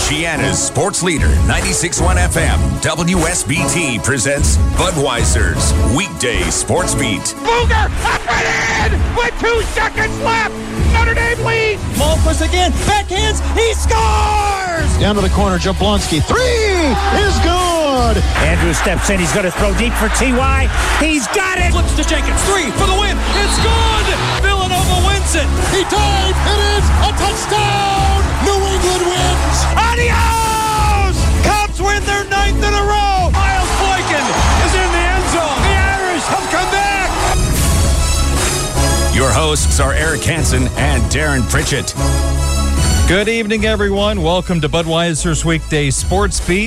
Michiana's sports leader, 96.1 FM, WSBT presents Budweiser's Weekday Sports Beat. Booger up and in with 2 seconds left. Notre Dame leads. Malquist again, backhands, he scores! Down to the corner, Jablonski, 3 is good! Andrews steps in, he's going to throw deep for T.Y. He's got it! Flips to Jenkins, 3 for the win, it's good! Villanova wins it! He dived, it is a touchdown! New England wins! Adios! Cubs win their 9th in a row! Miles Boykin is in the end zone. The Irish have come back! Your hosts are Eric Hansen and Darren Pritchett. Good evening, everyone. Welcome to Budweiser's Weekday Sports Beat.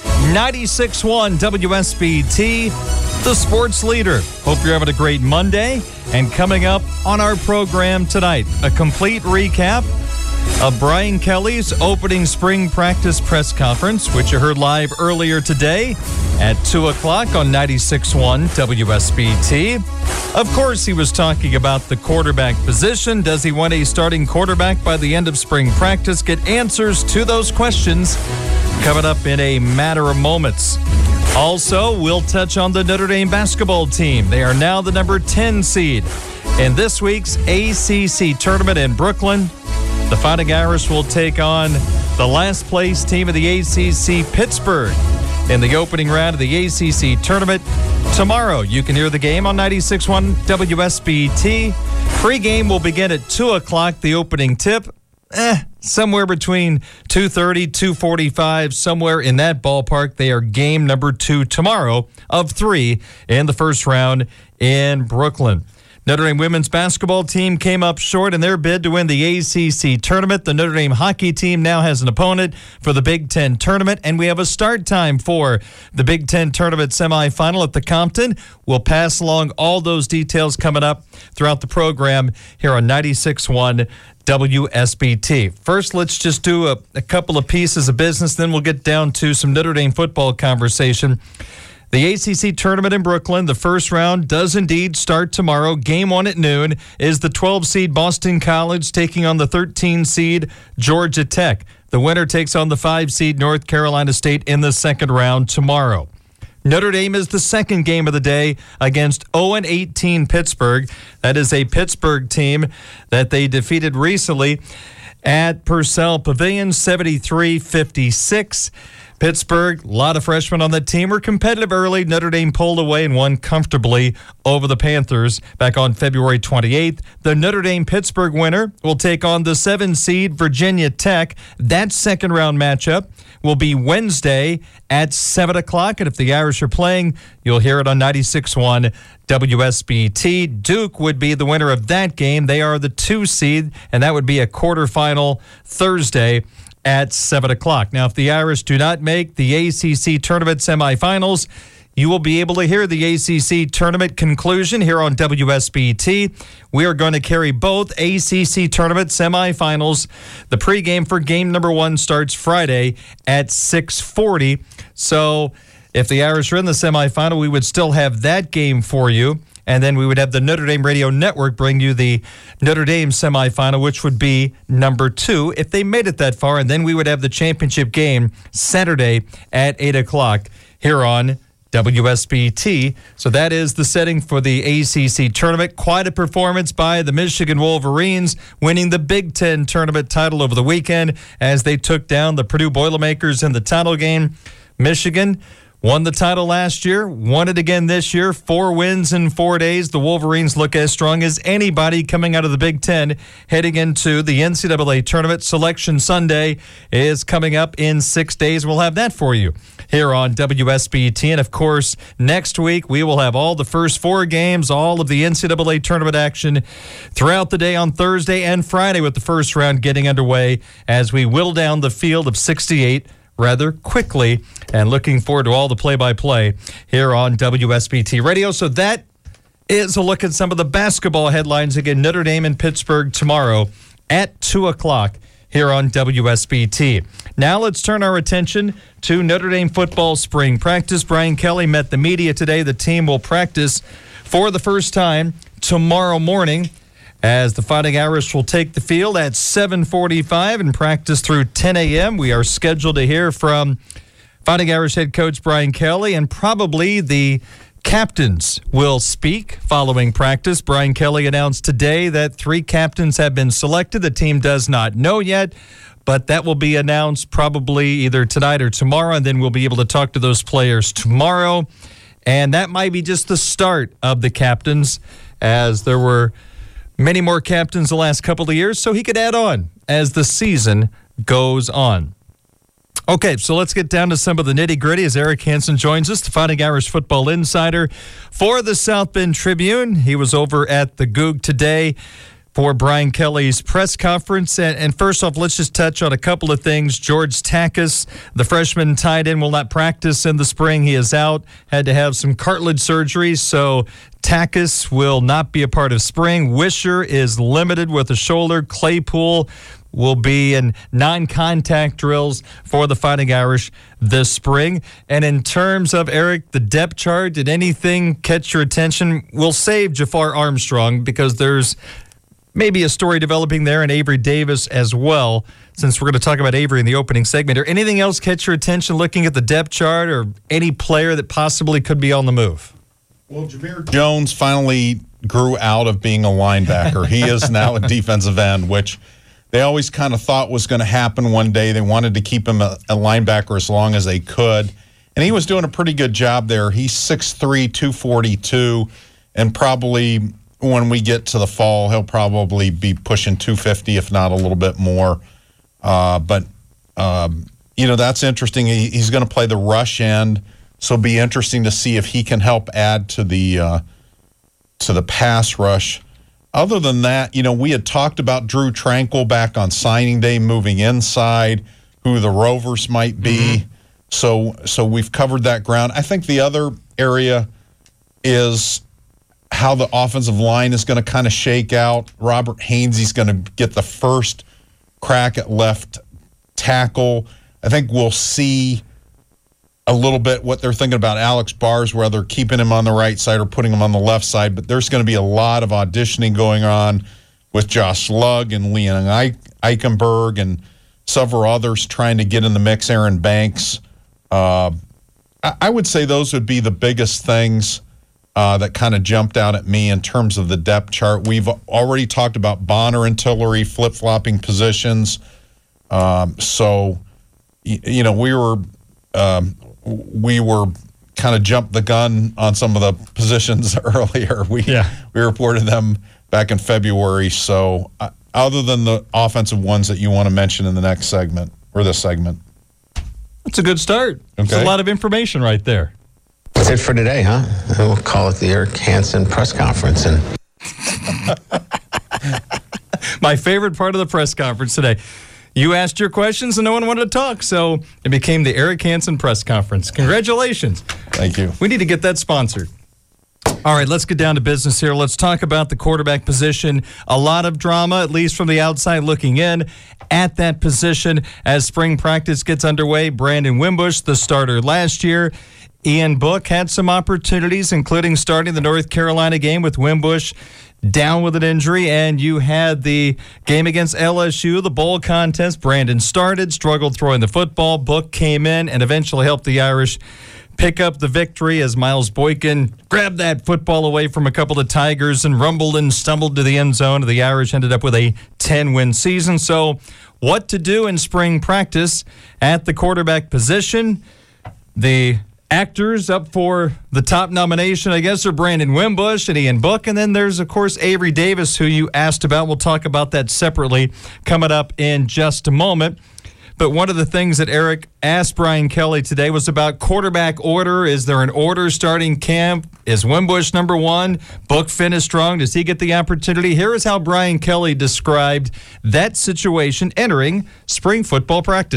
96.1 WSBT, the sports leader. Hope you're having a great Monday. And coming up on our program tonight, a complete recap of Brian Kelly's opening spring practice press conference, which you heard live earlier today at 2 o'clock on 96.1 WSBT. Of course, he was talking about the quarterback position. Does he want a starting quarterback by the end of spring practice? Get answers to those questions coming up in a matter of moments. Also, we'll touch on the Notre Dame basketball team. They are now the number 10 seed in this week's ACC tournament in Brooklyn. The Fighting Irish will take on the last place team of the ACC, Pittsburgh, in the opening round of the ACC tournament. Tomorrow, you can hear the game on 96.1 WSBT. Pre-game will begin at 2 o'clock, the opening tip. Somewhere between 2:30, 2:45, somewhere in that ballpark. They are game number 2 tomorrow of 3 in the first round in Brooklyn. Notre Dame women's basketball team came up short in their bid to win the ACC tournament. The Notre Dame hockey team now has an opponent for the Big Ten tournament, and we have a start time for the Big Ten tournament semifinal at the Compton. We'll pass along all those details coming up throughout the program here on 96.1 WSBT. First, let's just do a couple of pieces of business, then we'll get down to some Notre Dame football conversation. The ACC tournament in Brooklyn, the first round does indeed start tomorrow. Game 1 at noon is the 12-seed Boston College taking on the 13-seed Georgia Tech. The winner takes on the 5-seed North Carolina State in the second round tomorrow. Notre Dame is the second game of the day against 0-18 Pittsburgh. That is a Pittsburgh team that they defeated recently at Purcell Pavilion, 73-56. Pittsburgh, a lot of freshmen on that team, were competitive early. Notre Dame pulled away and won comfortably over the Panthers back on February 28th. The Notre Dame-Pittsburgh winner will take on the 7-seed Virginia Tech. That second-round matchup will be Wednesday at 7 o'clock. And if the Irish are playing, you'll hear it on 96.1 WSBT. Duke would be the winner of that game. They are the 2-seed, and that would be a quarterfinal Thursday at 7 o'clock. Now, if the Irish do not make the ACC tournament semifinals, you will be able to hear the ACC tournament conclusion here on WSBT. We are going to carry both ACC tournament semifinals. The pregame for game number 1 starts Friday at 6:40. So if the Irish are in the semifinal, we would still have that game for you. And then we would have the Notre Dame Radio Network bring you the Notre Dame semifinal, which would be number 2 if they made it that far. And then we would have the championship game Saturday at 8 o'clock here on WSBT. So that is the setting for the ACC tournament. Quite a performance by the Michigan Wolverines, winning the Big Ten tournament title over the weekend as they took down the Purdue Boilermakers in the title game. Michigan won the title last year, won it again this year. 4 wins in 4 days. The Wolverines look as strong as anybody coming out of the Big Ten heading into the NCAA tournament. Selection Sunday is coming up in 6 days. We'll have that for you here on WSBT. And, of course, next week we will have all the first 4 games, all of the NCAA tournament action throughout the day on Thursday and Friday with the first round getting underway as we whittle down the field of 68 rather quickly, and looking forward to all the play-by-play here on WSBT Radio. So that is a look at some of the basketball headlines. Again, Notre Dame and Pittsburgh tomorrow at 2 o'clock here on WSBT. Now let's turn our attention to Notre Dame football spring practice. Brian Kelly met the media today. The team will practice for the first time tomorrow morning as the Fighting Irish will take the field at 7:45 and practice through 10 a.m. We are scheduled to hear from Fighting Irish head coach Brian Kelly, and probably the captains will speak following practice. Brian Kelly announced today that 3 captains have been selected. The team does not know yet, but that will be announced probably either tonight or tomorrow, and then we'll be able to talk to those players tomorrow. And that might be just the start of the captains, as there were many more captains the last couple of years, so he could add on as the season goes on. Okay, so let's get down to some of the nitty-gritty as Eric Hansen joins us, the Fighting Irish football insider for the South Bend Tribune. He was over at the Goog today for Brian Kelly's press conference. And first off, let's just touch on a couple of things. George Takis, the freshman tight end, will not practice in the spring. He is out, had to have some cartilage surgery, so Takis will not be a part of spring. Wisher is limited with a shoulder. Claypool will be in non-contact drills for the Fighting Irish this spring. And in terms of, Eric, the depth chart, did anything catch your attention? We'll save Jafar Armstrong because there's maybe a story developing there, and Avery Davis as well, since we're going to talk about Avery in the opening segment. Or anything else catch your attention looking at the depth chart, or any player that possibly could be on the move? Well, Jameer Jones finally grew out of being a linebacker. He is now a defensive end, which they always kind of thought was going to happen one day. They wanted to keep him a linebacker as long as they could, and he was doing a pretty good job there. He's 6'3", 242, and probably when we get to the fall, he'll probably be pushing 250, if not a little bit more. But that's interesting. He's going to play the rush end, so it'll be interesting to see if he can help add to the pass rush. Other than that, we had talked about Drew Tranquil back on signing day, moving inside, who the Rovers might be. Mm-hmm. So we've covered that ground. I think the other area is how the offensive line is going to kind of shake out. Robert Hainsey's going to get the first crack at left tackle. I think we'll see a little bit what they're thinking about Alex Bars, whether keeping him on the right side or putting him on the left side. But there's going to be a lot of auditioning going on with Josh Lugg and Leon Eichenberg and several others trying to get in the mix. Aaron Banks. I would say those would be the biggest things that kind of jumped out at me in terms of the depth chart. We've already talked about Bonner and Tillery flip-flopping positions. We were kind of jumped the gun on some of the positions earlier. We reported them back in February. So other than the offensive ones that you want to mention in the next segment or this segment. That's a good start. Okay. That's a lot of information right there. That's it for today, huh? We'll call it the Eric Hansen press conference. And my favorite part of the press conference today. You asked your questions and no one wanted to talk, so it became the Eric Hansen press conference. Congratulations. Thank you. We need to get that sponsored. All right, let's get down to business here. Let's talk about the quarterback position. A lot of drama, at least from the outside looking in, at that position as spring practice gets underway. Brandon Wimbush, the starter last year. Ian Book had some opportunities, including starting the North Carolina game with Wimbush down with an injury, and you had the game against LSU, the bowl contest. Brandon started, struggled throwing the football. Book came in and eventually helped the Irish pick up the victory as Miles Boykin grabbed that football away from a couple of Tigers and rumbled and stumbled to the end zone. The Irish ended up with a 10-win season. So what to do in spring practice at the quarterback position? The actors up for the top nomination, I guess, are Brandon Wimbush and Ian Book. And then there's, of course, Avery Davis, who you asked about. We'll talk about that separately coming up in just a moment. But one of the things that Eric asked Brian Kelly today was about quarterback order. Is there an order starting camp? Is Wimbush number one? Book finished strong. Does he get the opportunity? Here is how Brian Kelly described that situation entering spring football practice.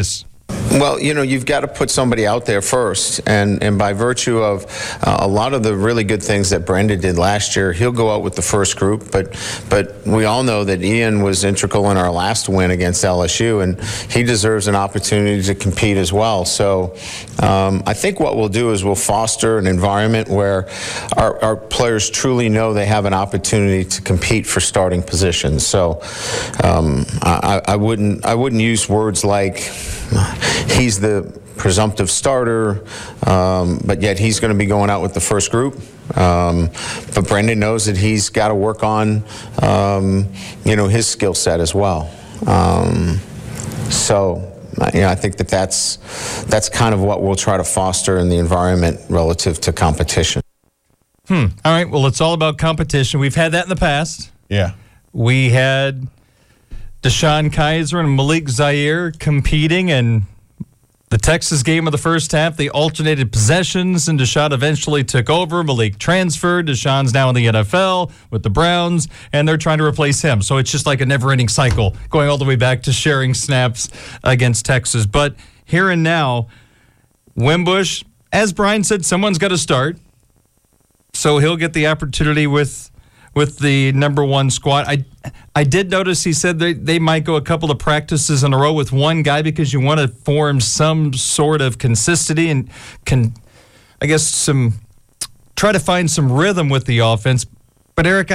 Well, you've got to put somebody out there first, and by virtue of a lot of the really good things that Brandon did last year, he'll go out with the first group. But we all know that Ian was integral in our last win against LSU, and he deserves an opportunity to compete as well. So I think what we'll do is we'll foster an environment where our players truly know they have an opportunity to compete for starting positions. So I wouldn't use words like he's the presumptive starter, but yet he's going to be going out with the first group. But Brendan knows that he's got to work on, his skill set as well. I think that's kind of what we'll try to foster in the environment relative to competition. All right. Well, it's all about competition. We've had that in the past. Yeah. We had Deshaun Kaiser and Malik Zaire competing, and the Texas game of the first half, they alternated possessions, and Deshaun eventually took over. Malik transferred. Deshaun's now in the NFL with the Browns, and they're trying to replace him. So it's just like a never-ending cycle, going all the way back to sharing snaps against Texas. But here and now, Wimbush, as Brian said, someone's got to start. So he'll get the opportunity with the number one squad. I did notice he said they might go a couple of practices in a row with one guy because you want to form some sort of consistency and try to find some rhythm with the offense. But Eric,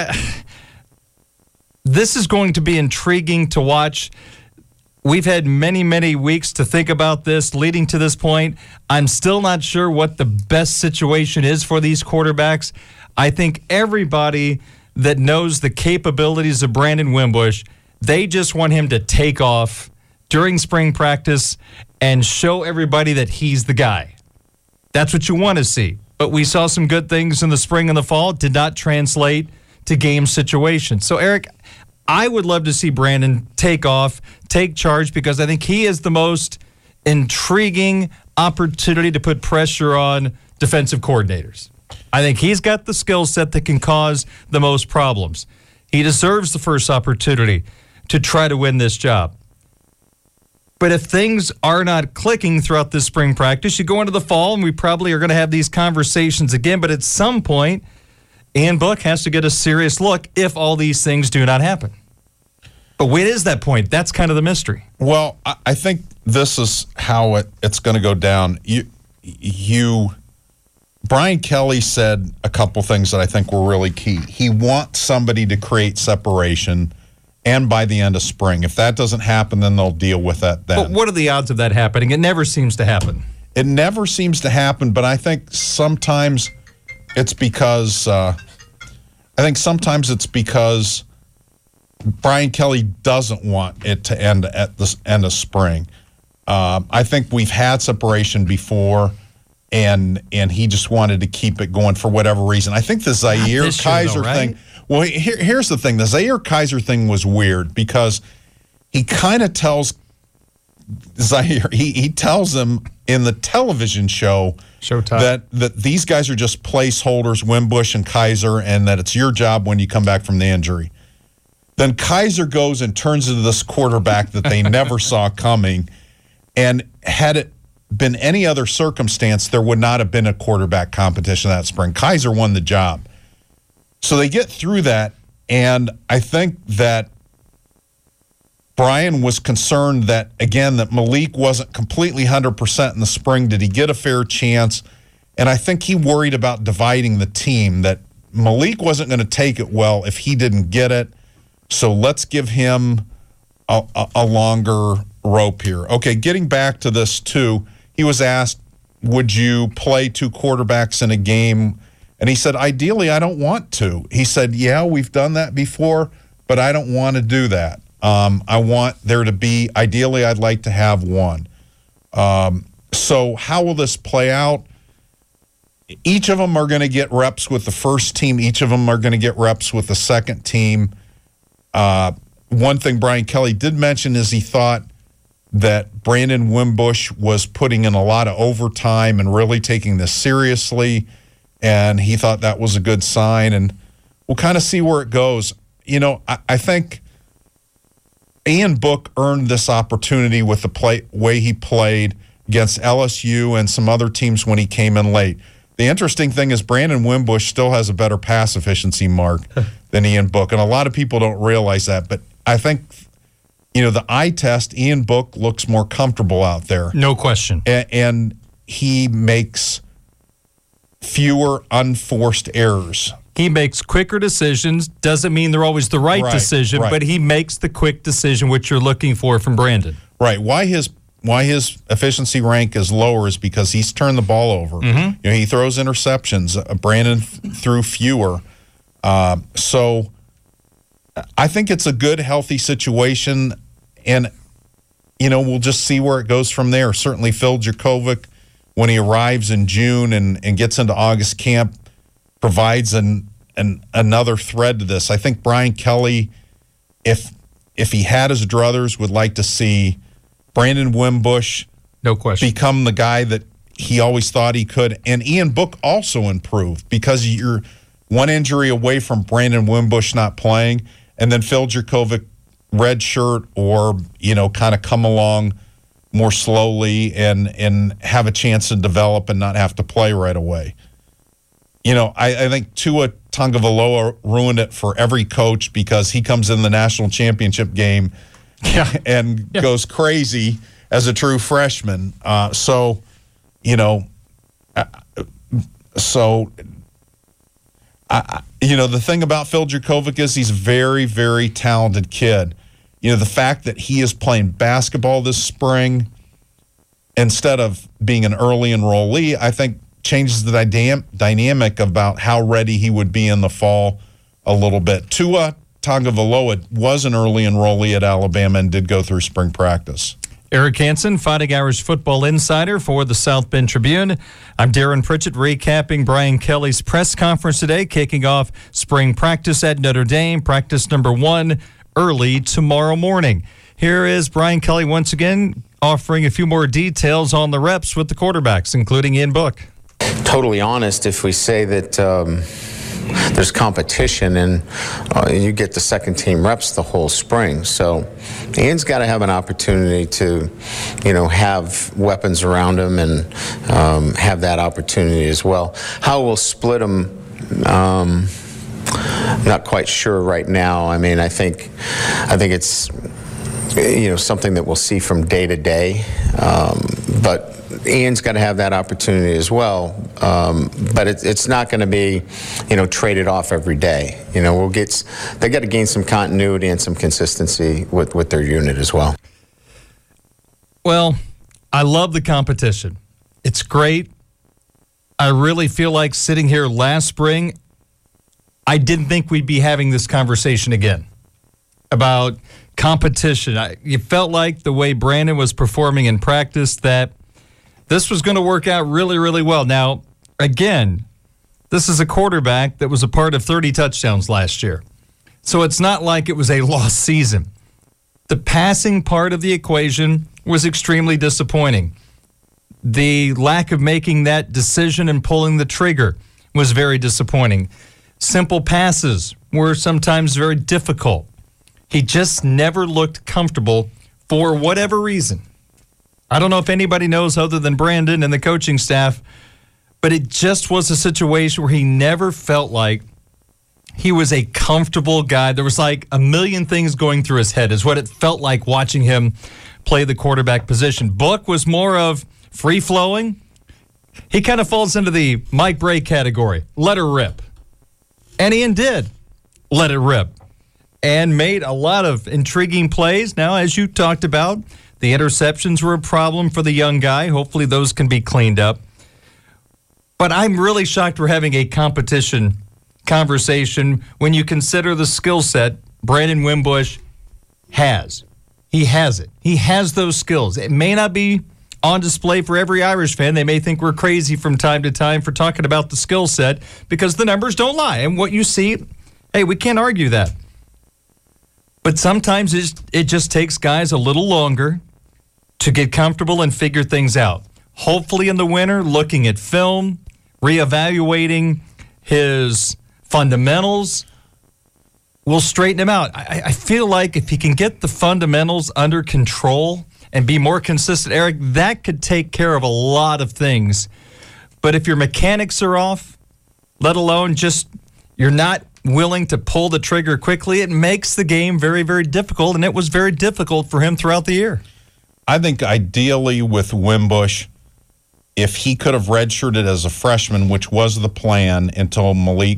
this is going to be intriguing to watch. We've had many, many weeks to think about this leading to this point. I'm still not sure what the best situation is for these quarterbacks. I think everybody that knows the capabilities of Brandon Wimbush, they just want him to take off during spring practice and show everybody that he's the guy. That's what you want to see. But we saw some good things in the spring and the fall. It did not translate to game situations. So, Eric, I would love to see Brandon take off, take charge, because I think he is the most intriguing opportunity to put pressure on defensive coordinators. I think he's got the skill set that can cause the most problems. He deserves the first opportunity to try to win this job. But if things are not clicking throughout this spring practice, you go into the fall, and we probably are going to have these conversations again. But at some point, Ian Book has to get a serious look if all these things do not happen. But when is that point? That's kind of the mystery. Well, I think this is how it's going to go down. Brian Kelly said a couple things that I think were really key. He wants somebody to create separation, and by the end of spring. If that doesn't happen, then they'll deal with that then. But what are the odds of that happening? It never seems to happen. It never seems to happen, but I think sometimes it's because Brian Kelly doesn't want it to end at the end of spring. I think we've had separation before, and he just wanted to keep it going for whatever reason. I think the Zaire Kaiser thing. Well, here's the thing: the Zaire Kaiser thing was weird because he kind of tells Zaire, he tells him in the television show Showtime that these guys are just placeholders, Wimbush and Kaiser, and that it's your job when you come back from the injury. Then Kaiser goes and turns into this quarterback that they never saw coming, and had it been any other circumstance, there would not have been a quarterback competition that spring. Kaiser won the job. So they get through that, and I think that Brian was concerned that Malik wasn't completely 100% in the spring. Did he get a fair chance? And I think he worried about dividing the team, that Malik wasn't going to take it well if he didn't get it. So let's give him a longer rope here. Okay, getting back to this too, he was asked, would you play two quarterbacks in a game? And he said, ideally, I don't want to. He said, yeah, we've done that before, but I don't want to do that. I want there to be, ideally, I'd like to have one. So how will this play out? Each of them are going to get reps with the first team. Each of them are going to get reps with the second team. One thing Brian Kelly did mention is he thought that Brandon Wimbush was putting in a lot of overtime and really taking this seriously, and he thought that was a good sign, and we'll kind of see where it goes. You know, I think Ian Book earned this opportunity with the way he played against LSU and some other teams when he came in late. The interesting thing is Brandon Wimbush still has a better pass efficiency mark than Ian Book, and a lot of people don't realize that. But I think, the eye test, Ian Book looks more comfortable out there. No question. And he makes fewer unforced errors. He makes quicker decisions. Doesn't mean they're always the right decision, but he makes the quick decision, which you're looking for from Brandon. Right. Why his efficiency rank is lower is because he's turned the ball over. Mm-hmm. He throws interceptions. Brandon threw fewer. So I think it's a good, healthy situation, and we'll just see where it goes from there. Certainly Phil Jurkovec, when he arrives in June and gets into August camp, provides another thread to this. I think Brian Kelly, if he had his druthers, would like to see Brandon Wimbush, no question, become the guy that he always thought he could, and Ian Book also improve, because you're one injury away from Brandon Wimbush not playing, and then Phil Jurkovec red shirt or kind of come along more slowly and have a chance to develop and not have to play right away. I think Tua Tagovailoa ruined it for every coach, because he comes in the national championship game and goes crazy as a true freshman. The thing about Phil Jurkovec is he's a very, very talented kid. The fact that he is playing basketball this spring instead of being an early enrollee, I think changes the dynamic about how ready he would be in the fall a little bit. Tua Tagovailoa was an early enrollee at Alabama and did go through spring practice. Eric Hansen, Fighting Irish football insider for the South Bend Tribune. I'm Darren Pritchett, recapping Brian Kelly's press conference today, kicking off spring practice at Notre Dame, practice number 1, early tomorrow morning. Here is Brian Kelly once again, offering a few more details on the reps with the quarterbacks, including Ian Book. Totally honest if we say that there's competition and you get the second team reps the whole spring. So Ian's got to have an opportunity to, have weapons around him and have that opportunity as well. How we'll split them, not quite sure right now. I mean, I think it's something that we'll see from day to day, but Ian's got to have that opportunity as well, but it's not going to be, traded off every day. They got to gain some continuity and some consistency with their unit as well. Well, I love the competition. It's great. I really feel like sitting here last spring, I didn't think we'd be having this conversation again about competition. You felt like the way Brandon was performing in practice that this was going to work out really, really well. Now, again, this is a quarterback that was a part of 30 touchdowns last year. So it's not like it was a lost season. The passing part of the equation was extremely disappointing. The lack of making that decision and pulling the trigger was very disappointing. Simple passes were sometimes very difficult. He just never looked comfortable for whatever reason. I don't know if anybody knows other than Brandon and the coaching staff, but it just was a situation where he never felt like he was a comfortable guy. There was like a million things going through his head is what it felt like watching him play the quarterback position. Book was more of free-flowing. He kind of falls into the Mike Bray category. Let her rip. And Ian did let it rip and made a lot of intriguing plays. Now, as you talked about, the interceptions were a problem for the young guy. Hopefully those can be cleaned up. But I'm really shocked we're having a competition conversation when you consider the skill set Brandon Wimbush has. He has it. He has those skills. It may not be on display for every Irish fan. They may think we're crazy from time to time for talking about the skill set because the numbers don't lie. And what you see, hey, we can't argue that. But sometimes it just takes guys a little longer to get comfortable and figure things out. Hopefully in the winter, looking at film, reevaluating his fundamentals, will straighten him out. I feel like if he can get the fundamentals under control and be more consistent, Eric, that could take care of a lot of things. But if your mechanics are off, let alone just you're not willing to pull the trigger quickly, it makes the game very, very difficult, and it was very difficult for him throughout the year. I think ideally with Wimbush, if he could have redshirted as a freshman, which was the plan until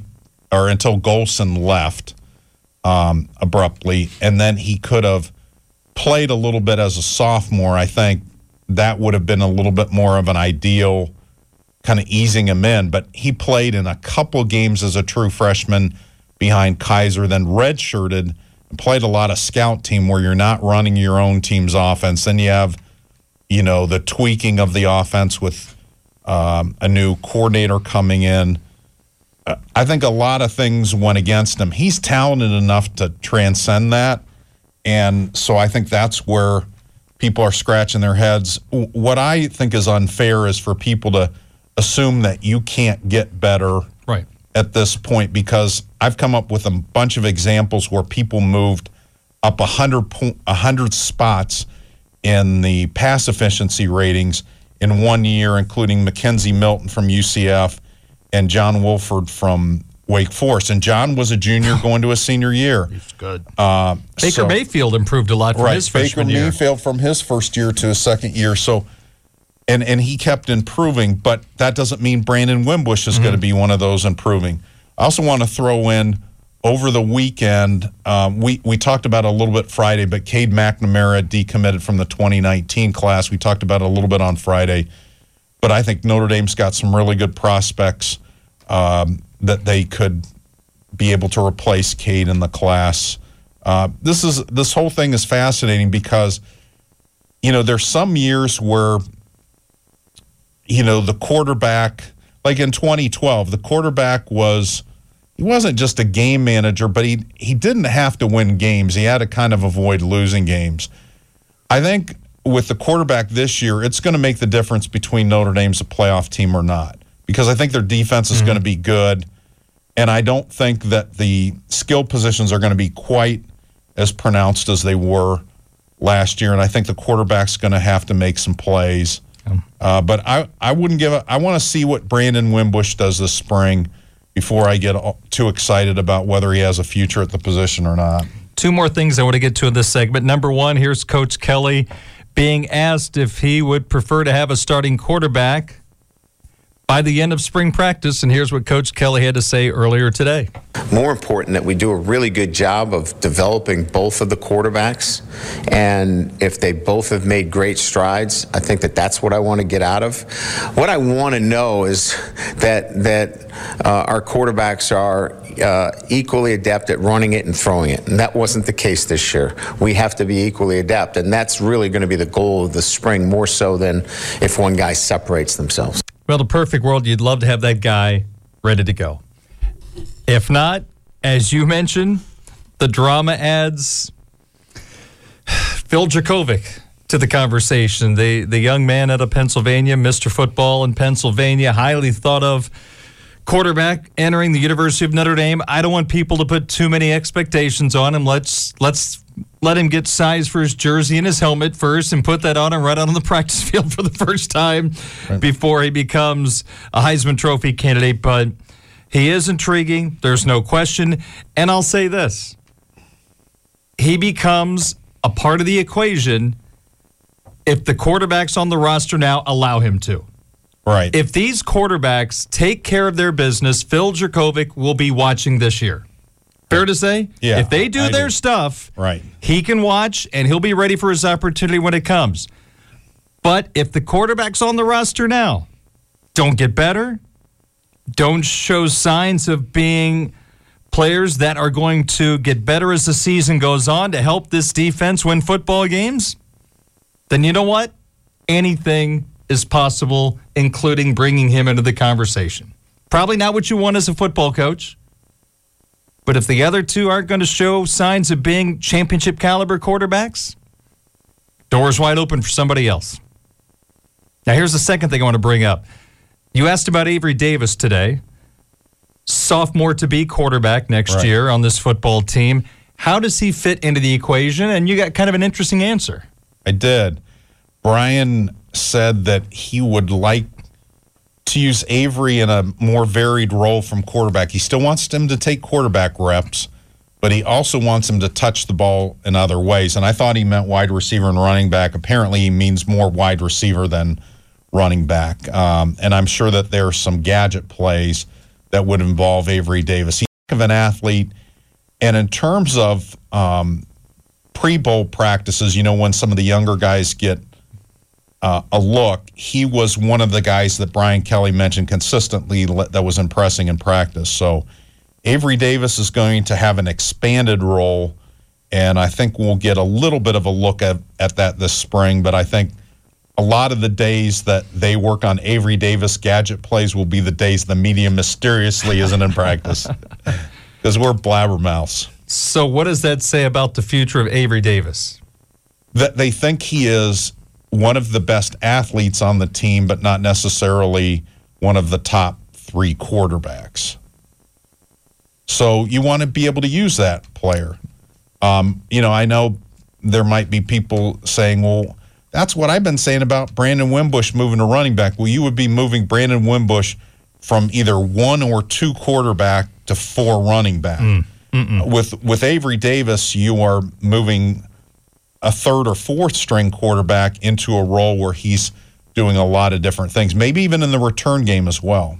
Golson left abruptly, and then he could have played a little bit as a sophomore, I think that would have been a little bit more of an ideal kind of easing him in. But he played in a couple games as a true freshman behind Kaiser, then redshirted and played a lot of scout team where you're not running your own team's offense. Then you have, the tweaking of the offense with a new coordinator coming in. I think a lot of things went against him. He's talented enough to transcend that, and so I think that's where people are scratching their heads. What I think is unfair is for people to assume that you can't get better right at this point, because I've come up with a bunch of examples where people moved up 100 spots in the pass efficiency ratings in 1 year, including Mackenzie Milton from UCF and John Wolford from Wake Forest. And John was a junior going to a senior year. He's good. Baker Mayfield improved a lot from his freshman year. Baker Mayfield from his first year to his second year. So, and he kept improving, but that doesn't mean Brandon Wimbush is going to be one of those improving. I also want to throw in, over the weekend, we talked about it a little bit Friday, but Cade McNamara decommitted from the 2019 class. We talked about it a little bit on Friday. But I think Notre Dame's got some really good prospects that they could be able to replace Cade in the class. This whole thing is fascinating because, there's some years where, the quarterback, like in 2012, the quarterback he wasn't just a game manager, but he didn't have to win games. He had to kind of avoid losing games. I think with the quarterback this year, it's going to make the difference between Notre Dame's a playoff team or not, because I think their defense is going to be good, and I don't think that the skill positions are going to be quite as pronounced as they were last year, and I think the quarterback's going to have to make some plays. But I wouldn't I want to see what Brandon Wimbush does this spring before I get too excited about whether he has a future at the position or not. Two more things I want to get to in this segment. Number one, here's Coach Kelly being asked if he would prefer to have a starting quarterback by the end of spring practice, and here's what Coach Kelly had to say earlier today. More important that we do a really good job of developing both of the quarterbacks, and if they both have made great strides, I think that's what I want to get out of. What I want to know is that our quarterbacks are equally adept at running it and throwing it, and that wasn't the case this year. We have to be equally adept, and that's really going to be the goal of the spring, more so than if one guy separates themselves. Well, the perfect world, you'd love to have that guy ready to go. If not, as you mentioned, the drama adds Phil Jurkovec to the conversation. The young man out of Pennsylvania, Mr. Football in Pennsylvania, highly thought of quarterback entering the University of Notre Dame. I don't want people to put too many expectations on him. Let's let him get size for his jersey and his helmet first and put that on and right out on the practice field for the first time before he becomes a Heisman Trophy candidate. But he is intriguing. There's no question. And I'll say this. He becomes a part of the equation if the quarterbacks on the roster now allow him to. Right. If these quarterbacks take care of their business, Phil Jurkovec will be watching this year. Fair to say? Yeah. If they do their stuff, right, he can watch, and he'll be ready for his opportunity when it comes. But if the quarterbacks on the roster now don't get better, don't show signs of being players that are going to get better as the season goes on to help this defense win football games, then you know what? Anything is possible, including bringing him into the conversation. Probably not what you want as a football coach. But if the other two aren't going to show signs of being championship caliber quarterbacks, doors wide open for somebody else. Now, here's the second thing I want to bring up. You asked about Avery Davis today. sophomore-to-be quarterback next Right. year on this football team. How does he fit into the equation? And you got kind of an interesting answer. I did. Brian said that he would like to use Avery in a more varied role from quarterback. He still wants him to take quarterback reps, but he also wants him to touch the ball in other ways. And I thought he meant wide receiver and running back. Apparently, he means more wide receiver than running back. And I'm sure that there are some gadget plays that would involve Avery Davis. He's of an athlete. And in terms of pre-bowl practices, when some of the younger guys get a look, he was one of the guys that Brian Kelly mentioned consistently that was impressing in practice. So Avery Davis is going to have an expanded role, and I think we'll get a little bit of a look at that this spring. But I think a lot of the days that they work on Avery Davis gadget plays will be the days the media mysteriously isn't in practice because we're blabbermouths. So what does that say about the future of Avery Davis? That they think he is one of the best athletes on the team, but not necessarily one of the top 3 quarterbacks. So you want to be able to use that player. I know there might be people saying, well, that's what I've been saying about Brandon Wimbush moving to running back. Well, you would be moving Brandon Wimbush from either 1 or 2 quarterback to 4 running back. With Avery Davis, you are moving a 3rd or 4th string quarterback into a role where he's doing a lot of different things, maybe even in the return game as well.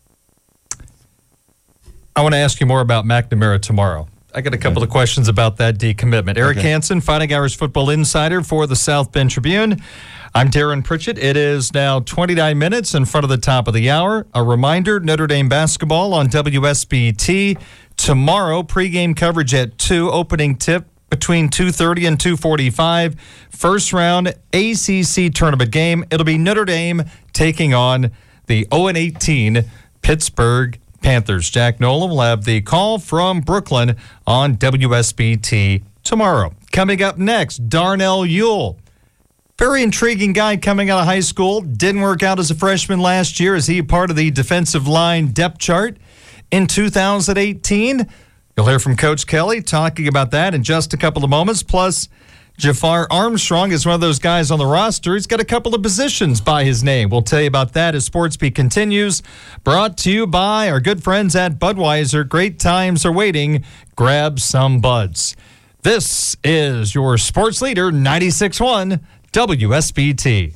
I want to ask you more about McNamara tomorrow. I got a couple of questions about that decommitment. Eric Hansen, Fighting Irish football insider for the South Bend Tribune. I'm Darren Pritchett. It is now 29 minutes in front of the top of the hour. A reminder, Notre Dame basketball on WSBT tomorrow. Pregame coverage at 2, opening tip between 2:30 and 2:45. First round ACC tournament game. It'll be Notre Dame taking on the 0-18 Pittsburgh Panthers. Jack Nolan will have the call from Brooklyn on WSBT tomorrow. Coming up next, Darnell Ewell. Very intriguing guy coming out of high school. Didn't work out as a freshman last year. Is he part of the defensive line depth chart in 2018? You'll hear from Coach Kelly talking about that in just a couple of moments. Plus, Jafar Armstrong is one of those guys on the roster. He's got a couple of positions by his name. We'll tell you about that as SportsBeat continues. Brought to you by our good friends at Budweiser. Great times are waiting. Grab some buds. This is your sports leader, 96.1 WSBT.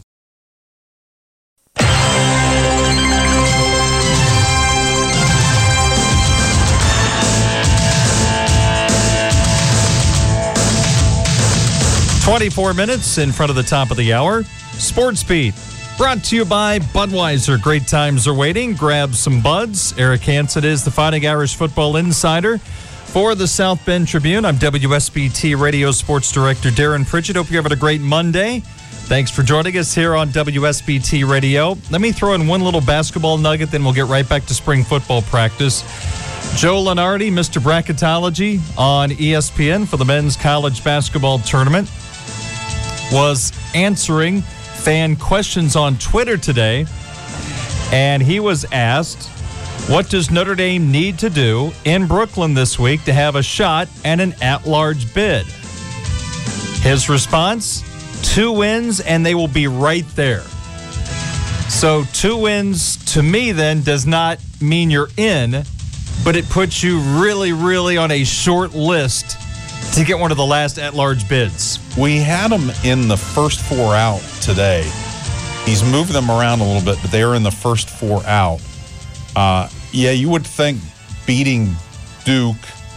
"24 minutes in front of the top of the hour. Sports Beat, brought to you by Budweiser. Great times are waiting. Grab some buds. Eric Hansen is the Fighting Irish football insider for the South Bend Tribune. I'm WSBT Radio Sports Director Darren Pritchett. Hope you're having a great Monday. Thanks for joining us here on WSBT Radio. Let me throw in one little basketball nugget, then we'll get right back to spring football practice. Joe Lunardi, Mr. Bracketology on ESPN for the men's college basketball tournament, was answering fan questions on Twitter today, and he was asked, what does Notre Dame need to do in Brooklyn this week to have a shot at an at-large bid? His response, 2 wins and they will be right there. So 2 wins to me then does not mean you're in, but it puts you really, really on a short list to get one of the last at-large bids. We had him in the first 4 out today. He's moved them around a little bit, but they are in the first 4 out. Yeah, you would think beating Duke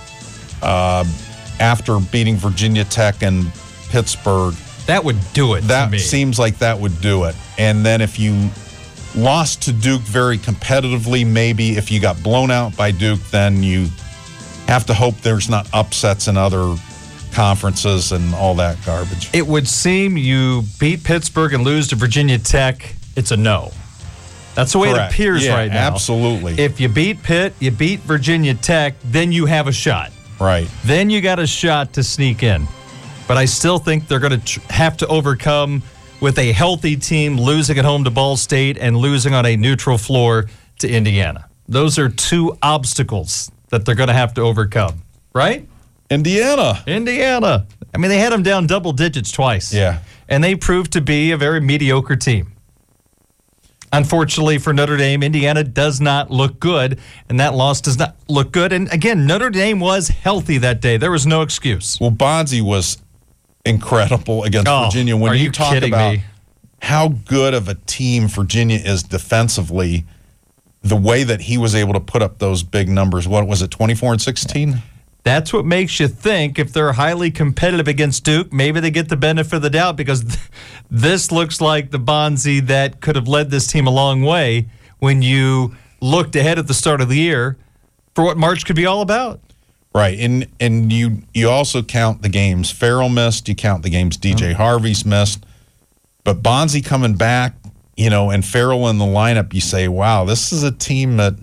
after beating Virginia Tech and Pittsburgh, that would do it to me. That seems like that would do it. And then if you lost to Duke very competitively, maybe if you got blown out by Duke, then you have to hope there's not upsets in other conferences and all that garbage. It would seem you beat Pittsburgh and lose to Virginia Tech, it's a no. That's the way Correct. It appears right now. Absolutely. If you beat Pitt, you beat Virginia Tech, then you have a shot. Right. Then you got a shot to sneak in. But I still think they're going to have to overcome with a healthy team losing at home to Ball State and losing on a neutral floor to Indiana. those are two obstacles that they're going to have to overcome, right? Indiana. I mean, they had them down double digits twice. Yeah. And they proved to be a very mediocre team. Unfortunately for Notre Dame, Indiana does not look good, and that loss does not look good. And again, Notre Dame was healthy that day. There was no excuse. Well, Bonzi was incredible against Virginia. When you talk about how good of a team Virginia is defensively, the way that he was able to put up those big numbers, what was it, 24 and 16? That's what makes you think if they're highly competitive against Duke, maybe they get the benefit of the doubt, because this looks like the Bonzi that could have led this team a long way when you looked ahead at the start of the year for what March could be all about. Right, and you also count the games Farrell missed, you count the games DJ Harvey's missed, but Bonzi coming back, and Farrell in the lineup, you say, wow, this is a team that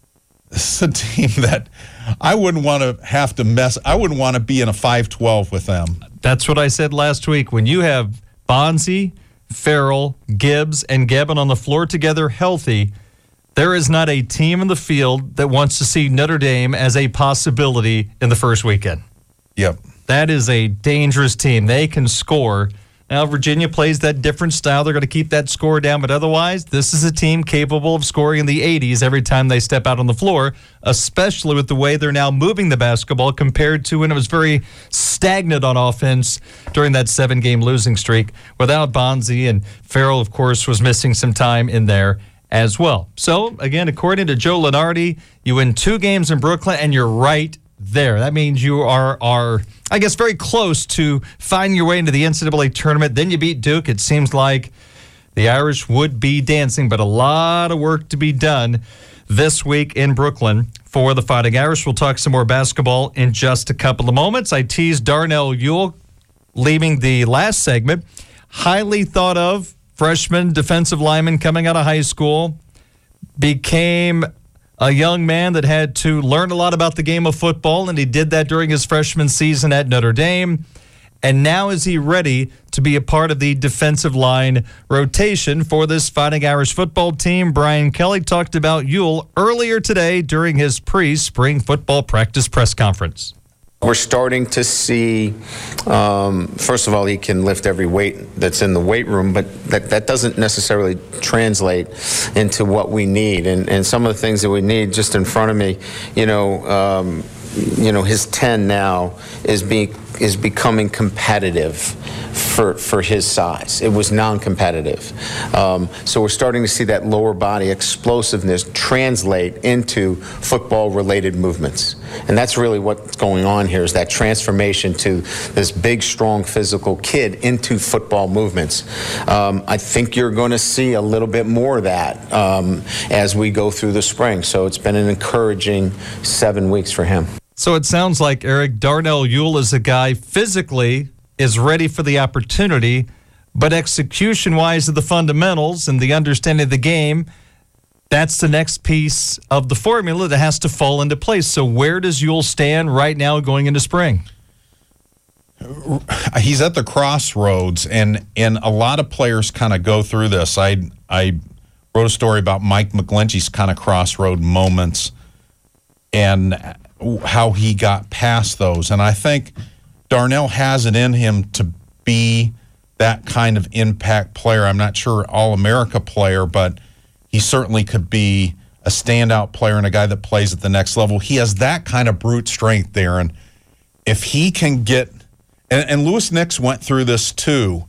I wouldn't want to have to mess. I wouldn't want to be in a 5-12 with them. That's what I said last week. When you have Bonzi, Farrell, Gibbs, and Gavin on the floor together healthy, there is not a team in the field that wants to see Notre Dame as a possibility in the first weekend. Yep. That is a dangerous team. They can score. Now, Virginia plays that different style. They're going to keep that score down, but otherwise, this is a team capable of scoring in the 80s every time they step out on the floor, especially with the way they're now moving the basketball compared to when it was very stagnant on offense during that 7-game losing streak. Without Bonzi, and Farrell, of course, was missing some time in there as well. So, again, according to Joe Lunardi, you win 2 games in Brooklyn, and you're right there. That means you are, I guess, very close to finding your way into the NCAA tournament. Then you beat Duke. It seems like the Irish would be dancing, but a lot of work to be done this week in Brooklyn for the Fighting Irish. We'll talk some more basketball in just a couple of moments. I teased Darnell Ewell leaving the last segment. Highly thought of freshman defensive lineman coming out of high school, became a young man that had to learn a lot about the game of football, and he did that during his freshman season at Notre Dame. And now is he ready to be a part of the defensive line rotation for this Fighting Irish football team? Brian Kelly talked about Ewell earlier today during his pre-spring football practice press conference. We're starting to see, first of all, he can lift every weight that's in the weight room, but that doesn't necessarily translate into what we need. And some of the things that we need just in front of me, his 10 now is becoming competitive for his size. It was non-competitive. So we're starting to see that lower body explosiveness translate into football-related movements. And that's really what's going on here, is that transformation to this big, strong, physical kid into football movements. I think you're going to see a little bit more of that as we go through the spring. So it's been an encouraging 7 weeks for him. So it sounds like, Eric, Darnell Ewell is a guy physically is ready for the opportunity, but execution-wise of the fundamentals and the understanding of the game, that's the next piece of the formula that has to fall into place. So where does Ewell stand right now going into spring? He's at the crossroads, and a lot of players kind of go through this. I wrote a story about Mike McGlinchey's kind of crossroad moments and how he got past those. And I think Darnell has it in him to be that kind of impact player. I'm not sure All-America player, but he certainly could be a standout player and a guy that plays at the next level. He has that kind of brute strength there. And if he can get, and Louis Nix went through this too,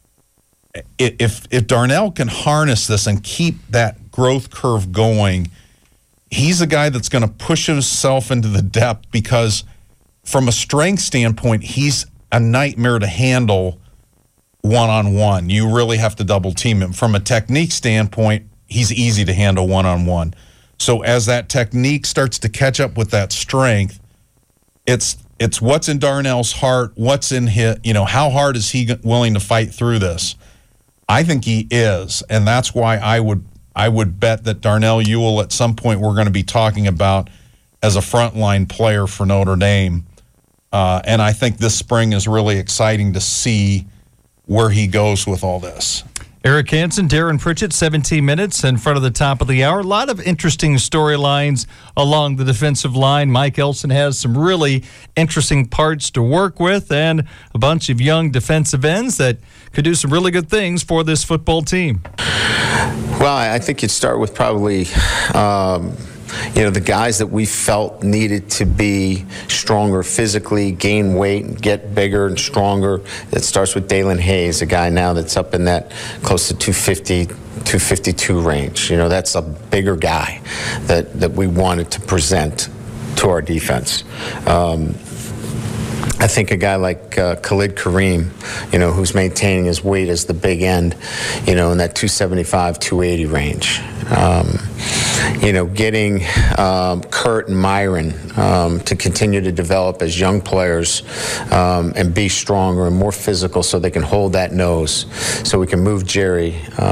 if Darnell can harness this and keep that growth curve going, he's a guy that's going to push himself into the depth, because from a strength standpoint, he's a nightmare to handle one-on-one. You really have to double team him. From a technique standpoint, he's easy to handle one-on-one. So as that technique starts to catch up with that strength, it's what's in Darnell's heart, what's in his, how hard is he willing to fight through this? I think he is, and that's why I would bet that Darnell Ewell at some point we're going to be talking about as a frontline player for Notre Dame. And I think this spring is really exciting to see where he goes with all this. Eric Hansen, Darren Pritchett, 17 minutes in front of the top of the hour. A lot of interesting storylines along the defensive line. Mike Elson has some really interesting parts to work with and a bunch of young defensive ends that could do some really good things for this football team. Well, I think you'd start with probably the guys that we felt needed to be stronger physically, gain weight, and get bigger and stronger. It starts with Dalen Hayes, a guy now that's up in that close to 250, 252 range. That's a bigger guy that we wanted to present to our defense. I think a guy like Khalid Kareem, who's maintaining his weight as the big end, in that 275, 280 range. Getting Kurt and Myron to continue to develop as young players and be stronger and more physical so they can hold that nose, so we can move Jerry.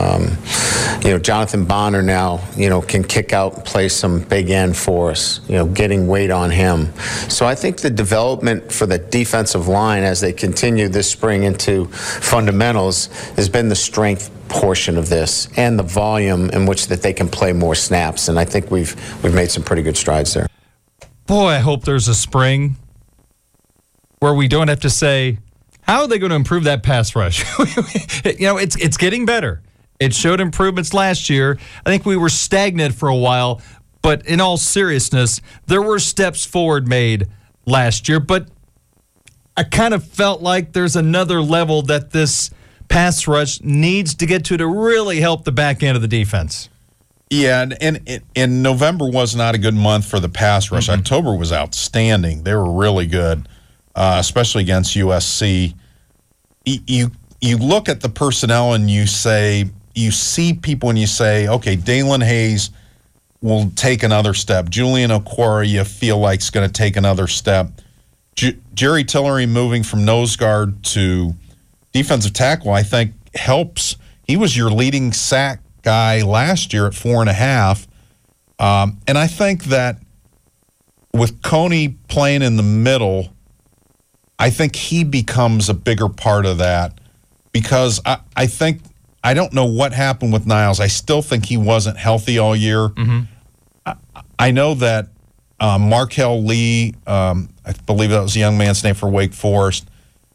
Jonathan Bonner now, can kick out and play some big end for us, getting weight on him. So I think the development for the defensive line as they continue this spring into fundamentals has been the strength portion of this and the volume in which that they can play more snaps, and I think we've made some pretty good strides there. Boy, I hope there's a spring where we don't have to say, how are they going to improve that pass rush? It's getting better. It showed improvements last year. I think we were stagnant for a while, but in all seriousness, there were steps forward made last year, but I kind of felt like there's another level that this pass rush needs to get to really help the back end of the defense. Yeah, and November was not a good month for the pass rush. Mm-hmm. October was outstanding. They were really good, especially against USC. You look at the personnel and you see people and you say, okay, Dalen Hayes will take another step. Julian Okwara, you feel like is going to take another step. Jerry Tillery moving from nose guard to defensive tackle, I think, helps. He was your leading sack guy last year at 4.5. And I think that with Coney playing in the middle, I think he becomes a bigger part of that because I think, I don't know what happened with Niles. I still think he wasn't healthy all year. Mm-hmm. I know that Markel Lee, I believe that was the young man's name for Wake Forest,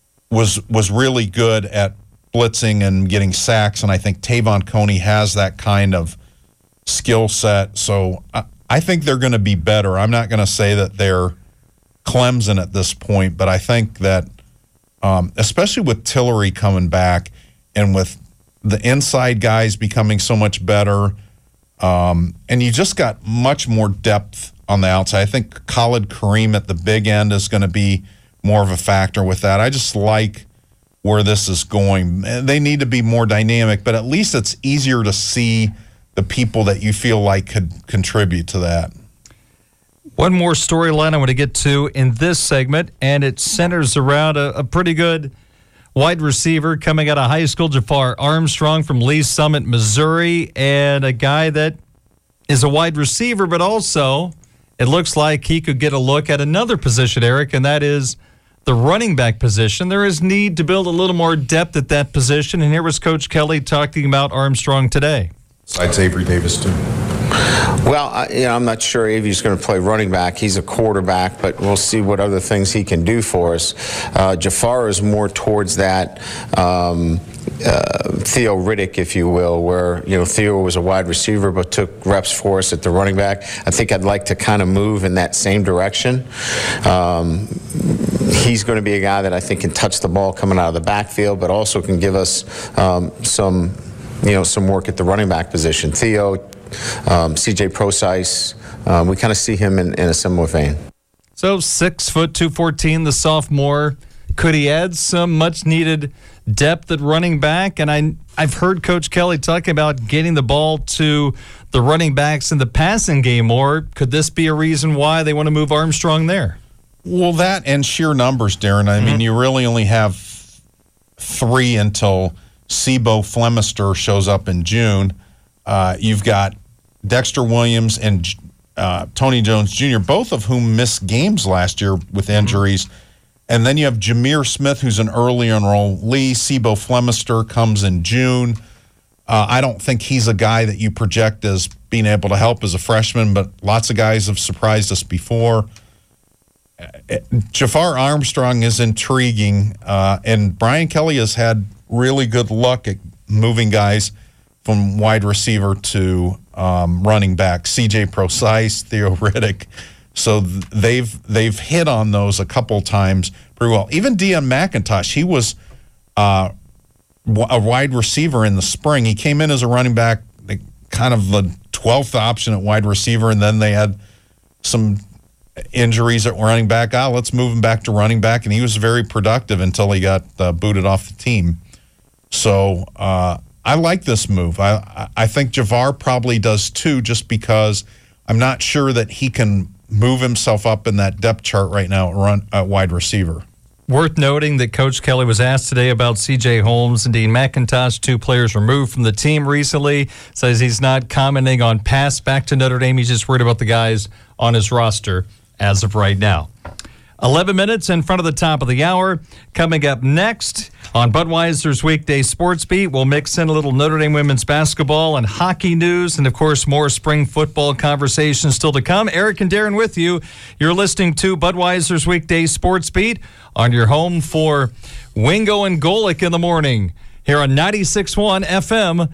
was really good at blitzing and getting sacks, and I think Tavon Coney has that kind of skill set. So I think they're going to be better. I'm not going to say that they're Clemson at this point, but I think that especially with Tillery coming back and with the inside guys becoming so much better, and you just got much more depth on the outside. I think Khalid Kareem at the big end is going to be more of a factor with that. I just like where this is going. They need to be more dynamic, but at least it's easier to see the people that you feel like could contribute to that. One more storyline I want to get to in this segment, and it centers around a pretty good wide receiver coming out of high school, Jafar Armstrong from Lee Summit, Missouri, and a guy that is a wide receiver, but also it looks like he could get a look at another position, Eric, and that is the running back position. There is need to build a little more depth at that position, and here was Coach Kelly talking about Armstrong today. Besides Avery Davis, too. Well, I'm not sure Avery's going to play running back. He's a quarterback, but we'll see what other things he can do for us. Jafar is more towards that Theo Riddick, if you will, where Theo was a wide receiver but took reps for us at the running back. I think I'd like to kind of move in that same direction. He's going to be a guy that I think can touch the ball coming out of the backfield, but also can give us some work at the running back position. Theo, CJ Procise, we kind of see him in a similar vein. So 6 foot 214, the sophomore. Could he add some much-needed depth at running back? And I've heard Coach Kelly talking about getting the ball to the running backs in the passing game more. Could this be a reason why they want to move Armstrong there? Well, that and sheer numbers, Darren. I mean, you really only have 3 until Sibo Flemister shows up in June. You've got Dexter Williams and Tony Jones Jr., both of whom missed games last year with injuries. And then you have Jameer Smith, who's an early enrollee. Sibo Flemister comes in June. I don't think he's a guy that you project as being able to help as a freshman, but lots of guys have surprised us before. Jafar Armstrong is intriguing, and Brian Kelly has had really good luck at moving guys from wide receiver to running back. C.J. Procise, Theo Riddick. So they've hit on those a couple times pretty well. Even Deion McIntosh, he was a wide receiver in the spring. He came in as a running back, kind of the 12th option at wide receiver, and then they had some injuries at running back. Let's move him back to running back, and he was very productive until he got booted off the team. So I like this move. I think Jafar probably does too, just because I'm not sure that he can move himself up in that depth chart right now at wide receiver. Worth noting that Coach Kelly was asked today about C.J. Holmes and Dean McIntosh, 2 players removed from the team recently. Says he's not commenting on pass back to Notre Dame. He's just worried about the guys on his roster as of right now. 11 minutes in front of the top of the hour. Coming up next on Budweiser's Weekday Sports Beat, we'll mix in a little Notre Dame women's basketball and hockey news, and, of course, more spring football conversations still to come. Eric and Darren with you. You're listening to Budweiser's Weekday Sports Beat on your home for Wingo and Golick in the morning here on 96.1 FM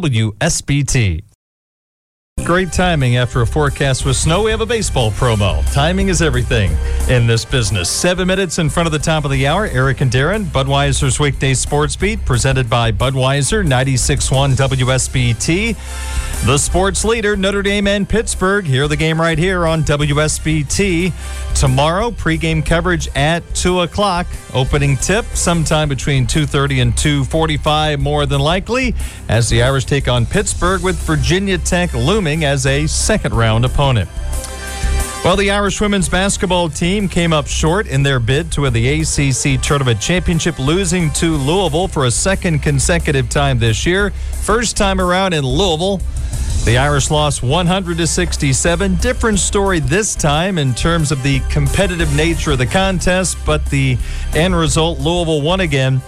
WSBT. Great timing after a forecast with snow. We have a baseball promo. Timing is everything in this business. 7 minutes in front of the top of the hour. Eric and Darren, Budweiser's Weekday Sports Beat, presented by Budweiser, 96.1 WSBT. The sports leader, Notre Dame and Pittsburgh. Hear the game right here on WSBT. Tomorrow, pregame coverage at 2 o'clock. Opening tip sometime between 2:30 and 2:45, more than likely, as the Irish take on Pittsburgh, with Virginia Tech looming as a second-round opponent. Well, the Irish women's basketball team came up short in their bid to win the ACC Tournament Championship, losing to Louisville for a second consecutive time this year. First time around in Louisville, the Irish lost 100-67. Different story this time in terms of the competitive nature of the contest, but the end result, Louisville won again,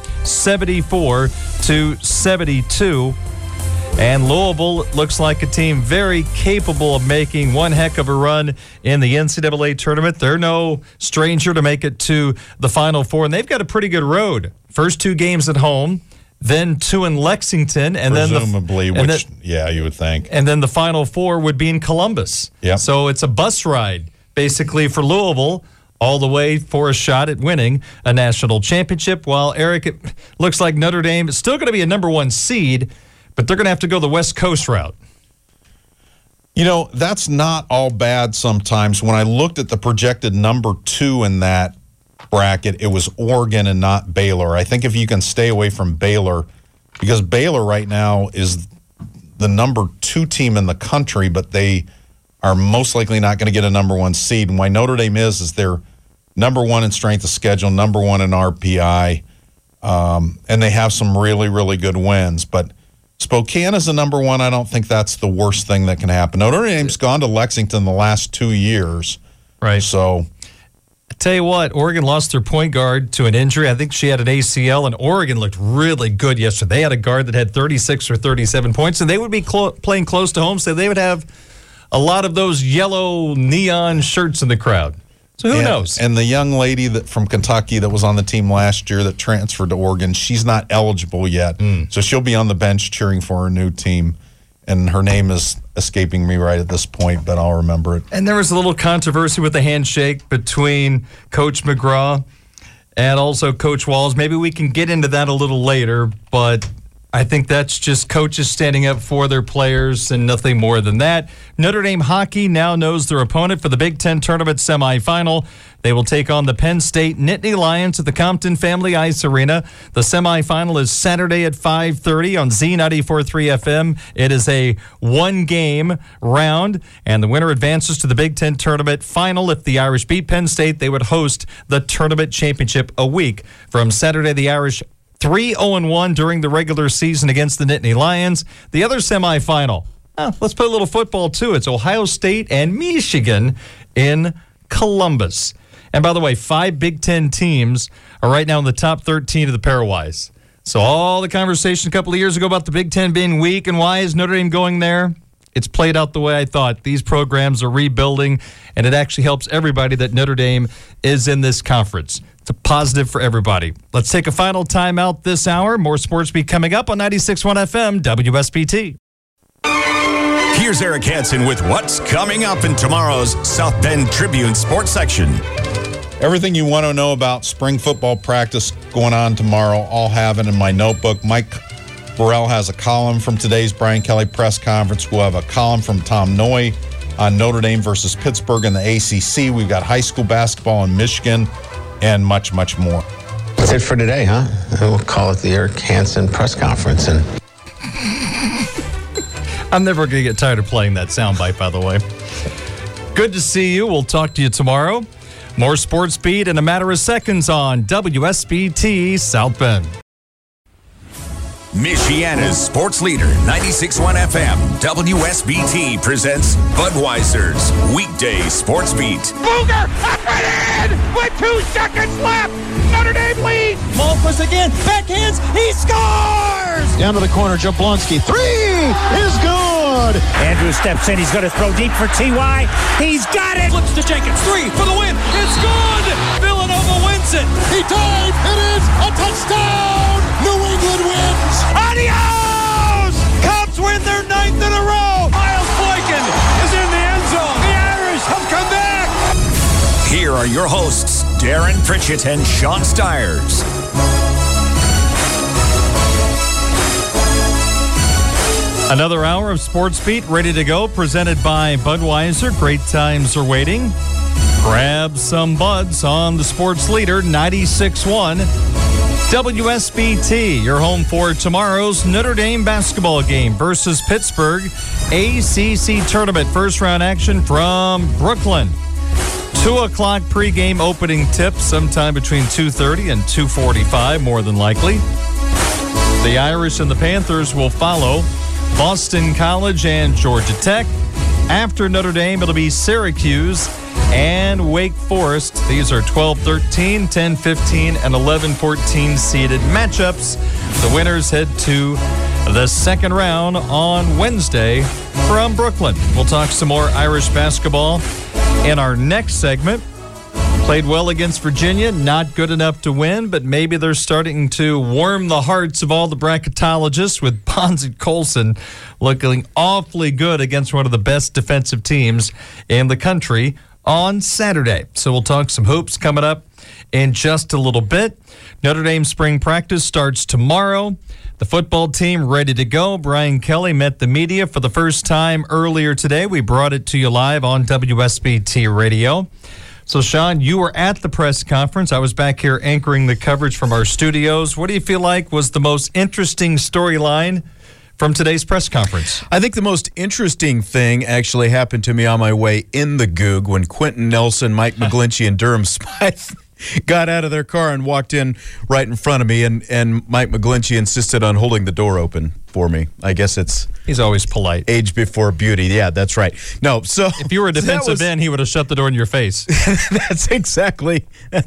74-72. And Louisville looks like a team very capable of making one heck of a run in the NCAA tournament. They're no stranger to make it to the Final Four, and they've got a pretty good road. First 2 games at home, then 2 in Lexington, and presumably, then you would think. And then the Final Four would be in Columbus. Yep. So it's a bus ride, basically, for Louisville, all the way for a shot at winning a national championship. While, Eric, it looks like Notre Dame is still going to be a number 1 seed, but they're going to have to go the West Coast route. You know, that's not all bad sometimes. When I looked at the projected number 2 in that bracket, it was Oregon and not Baylor. I think if you can stay away from Baylor, because Baylor right now is the number 2 team in the country, but they are most likely not going to get a number 1 seed. And why Notre Dame is they're number 1 in strength of schedule, number 1 in RPI, and they have some really, really good wins. But Spokane is a number 1. I don't think that's the worst thing that can happen. Notre Dame's gone to Lexington the last 2 years. Right. So, I tell you what, Oregon lost their point guard to an injury. I think she had an ACL, and Oregon looked really good yesterday. They had a guard that had 36 or 37 points, and they would be playing close to home, so they would have a lot of those yellow neon shirts in the crowd. So who knows? And the young lady from Kentucky that was on the team last year that transferred to Oregon, she's not eligible yet. So she'll be on the bench cheering for her new team. And her name is escaping me right at this point, but I'll remember it. And there was a little controversy with the handshake between Coach McGraw and also Coach Walls. Maybe we can get into that a little later, but I think that's just coaches standing up for their players and nothing more than that. Notre Dame hockey now knows their opponent for the Big Ten tournament semifinal. They will take on the Penn State Nittany Lions at the Compton Family Ice Arena. The semifinal is Saturday at 5:30 on Z94.3 FM. It is a 1-game round, and the winner advances to the Big Ten tournament final. If the Irish beat Penn State, they would host the tournament championship a week from Saturday. The Irish 3-0-1 during the regular season against the Nittany Lions. The other semifinal, let's put a little football too. It's Ohio State and Michigan in Columbus. And by the way, 5 Big Ten teams are right now in the top 13 of the pairwise. So all the conversation a couple of years ago about the Big Ten being weak and why is Notre Dame going there, it's played out the way I thought. These programs are rebuilding, and it actually helps everybody that Notre Dame is in this conference. It's a positive for everybody. Let's take a final timeout this hour. More Sports Beat coming up on 96.1 FM WSBT. Here's Eric Hansen with what's coming up in tomorrow's South Bend Tribune Sports section. Everything you want to know about spring football practice going on tomorrow, I'll have it in my notebook. Mike Burrell has a column from today's Brian Kelly press conference. We'll have a column from Tom Noy on Notre Dame versus Pittsburgh in the ACC. We've got high school basketball in Michigan and much, much more. That's it for today, huh? We'll call it the Eric Hansen press conference. And I'm never going to get tired of playing that soundbite, by the way. Good to see you. We'll talk to you tomorrow. More Sports Beat in a matter of seconds on WSBT South Bend. Michiana's sports leader, 96.1 FM, WSBT presents Budweiser's Weekday Sports Beat. Booger up and in with 2 seconds left. Notre Dame leads. Maltquist again. Backhands. He scores! Down to the corner. Jablonski. 3 is good. Andrews steps in. He's going to throw deep for T.Y. He's got it. Flips to Jenkins. 3 for the win. It's good. Villanova wins it. He dives. It is a touchdown. New England wins. Adios! Cubs win their 9th in a row. Miles Boykin is in the end zone. The Irish have come back. Here are your hosts, Darren Pritchett and Sean Stiers. Another hour of Sports Beat ready to go, presented by Budweiser. Great times are waiting. Grab some buds on the sports leader, 96.1 WSBT. Your home for tomorrow's Notre Dame basketball game versus Pittsburgh. ACC tournament first round action from Brooklyn. 2 o'clock pregame opening tip sometime between 2:30 and 2:45, more than likely. The Irish and the Panthers will follow Boston College and Georgia Tech. After Notre Dame, it'll be Syracuse and Wake Forest. These are 12-13, 10-15, and 11-14 seeded matchups. The winners head to the second round on Wednesday from Brooklyn. We'll talk some more Irish basketball in our next segment. Played well against Virginia, not good enough to win, but maybe they're starting to warm the hearts of all the bracketologists with Bonds and Colson looking awfully good against one of the best defensive teams in the country on Saturday. So we'll talk some hoops coming up in just a little bit. Notre Dame spring practice starts tomorrow. The football team ready to go. Brian Kelly met the media for the first time earlier today. We brought it to you live on WSBT Radio. So, Sean, you were at the press conference. I was back here anchoring the coverage from our studios. What do you feel like was the most interesting storyline from today's press conference? I think the most interesting thing actually happened to me on my way in the Goog when Quentin Nelson, Mike McGlinchey, and Durham Smythe got out of their car and walked in right in front of me, and Mike McGlinchey insisted on holding the door open for me. I guess he's always polite. Age before beauty. Yeah, that's right. No, so if you were a defensive end, he would have shut the door in your face. That's exactly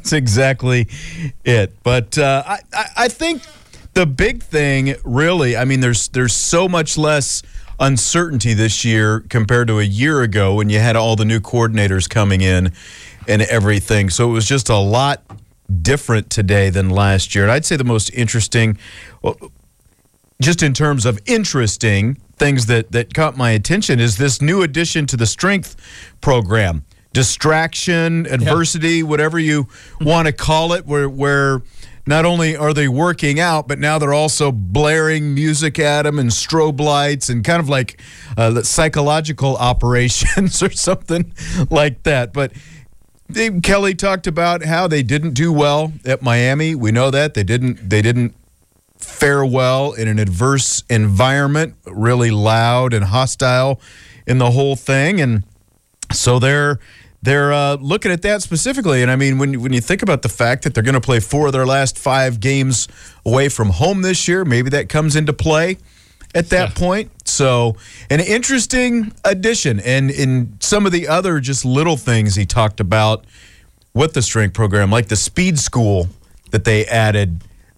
it. But I think the big thing, really, I mean, there's so much less uncertainty this year compared to a year ago when you had all the new coordinators coming in and everything. So it was just a lot different today than last year. And I'd say the most interesting, well, just in terms of interesting things that caught my attention, is this new addition to the strength program. Distraction, adversity, whatever you want to call it, where not only are they working out, but now they're also blaring music at them and strobe lights and kind of like psychological operations or something like that. But Kelly talked about how they didn't do well at Miami. We know that. They didn't fare well in an adverse environment, really loud and hostile in the whole thing. And so they're looking at that specifically. And I mean, when you think about the fact that they're going to play 4 of their last 5 games away from home this year, maybe that comes into play at that point. So an interesting addition. And in some of the other just little things he talked about with the strength program, like the speed school that they added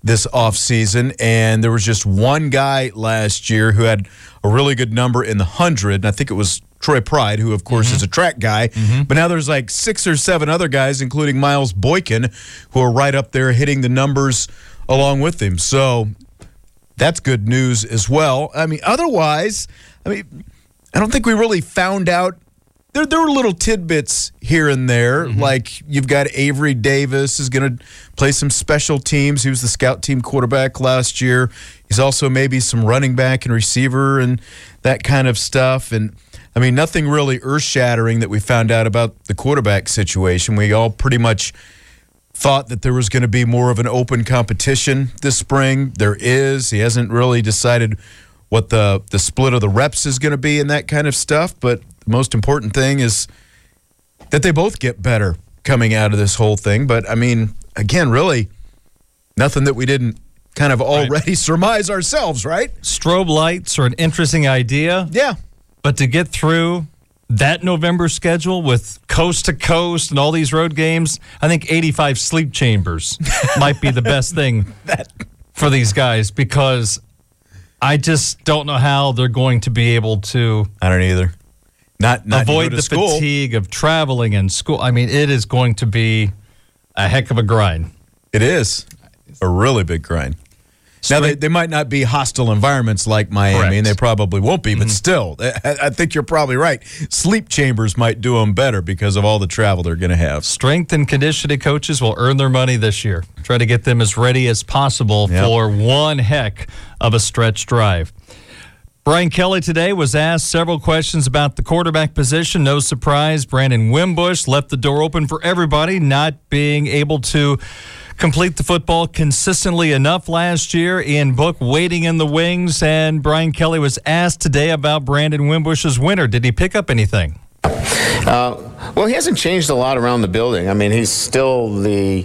this offseason, and there was just one guy last year who had a really good number in the 100, and I think it was Troy Pride, who, of course, is a track guy. But now there's like 6 or 7 other guys, including Miles Boykin, who are right up there hitting the numbers along with him. So that's good news as well. I mean, otherwise, I don't think we really found out. There were little tidbits here and there, like you've got Avery Davis is going to play some special teams. He was the scout team quarterback last year. He's also maybe some running back and receiver and that kind of stuff. And, I mean, nothing really earth-shattering that we found out about the quarterback situation. We all pretty much thought that there was going to be more of an open competition this spring. There is. He hasn't really decided what the split of the reps is going to be and that kind of stuff, but the most important thing is that they both get better coming out of this whole thing. But, I mean, again, really, nothing that we didn't kind of already surmise ourselves, right? Strobe lights are an interesting idea. Yeah. But to get through that November schedule with coast to coast and all these road games, I think 85 sleep chambers might be the best thing for these guys, because I just don't know how they're going to be able to. I don't either. Not avoid the fatigue of traveling and school. I mean, it is going to be a heck of a grind. It is a really big grind. Now, they might not be hostile environments like Miami, Correct. and they probably won't be, but still, I think you're probably right. Sleep chambers might do them better because of all the travel they're going to have. Strength and conditioning coaches will earn their money this year. Try to get them as ready as possible for one heck of a stretch drive. Brian Kelly today was asked several questions about the quarterback position. No surprise, Brandon Wimbush left the door open for everybody, not being able to complete the football consistently enough last year. Ian Book waiting in the wings, and Brian Kelly was asked today about Brandon Wimbush's winter. Did he pick up anything? Well, he hasn't changed a lot around the building. I mean, he's still the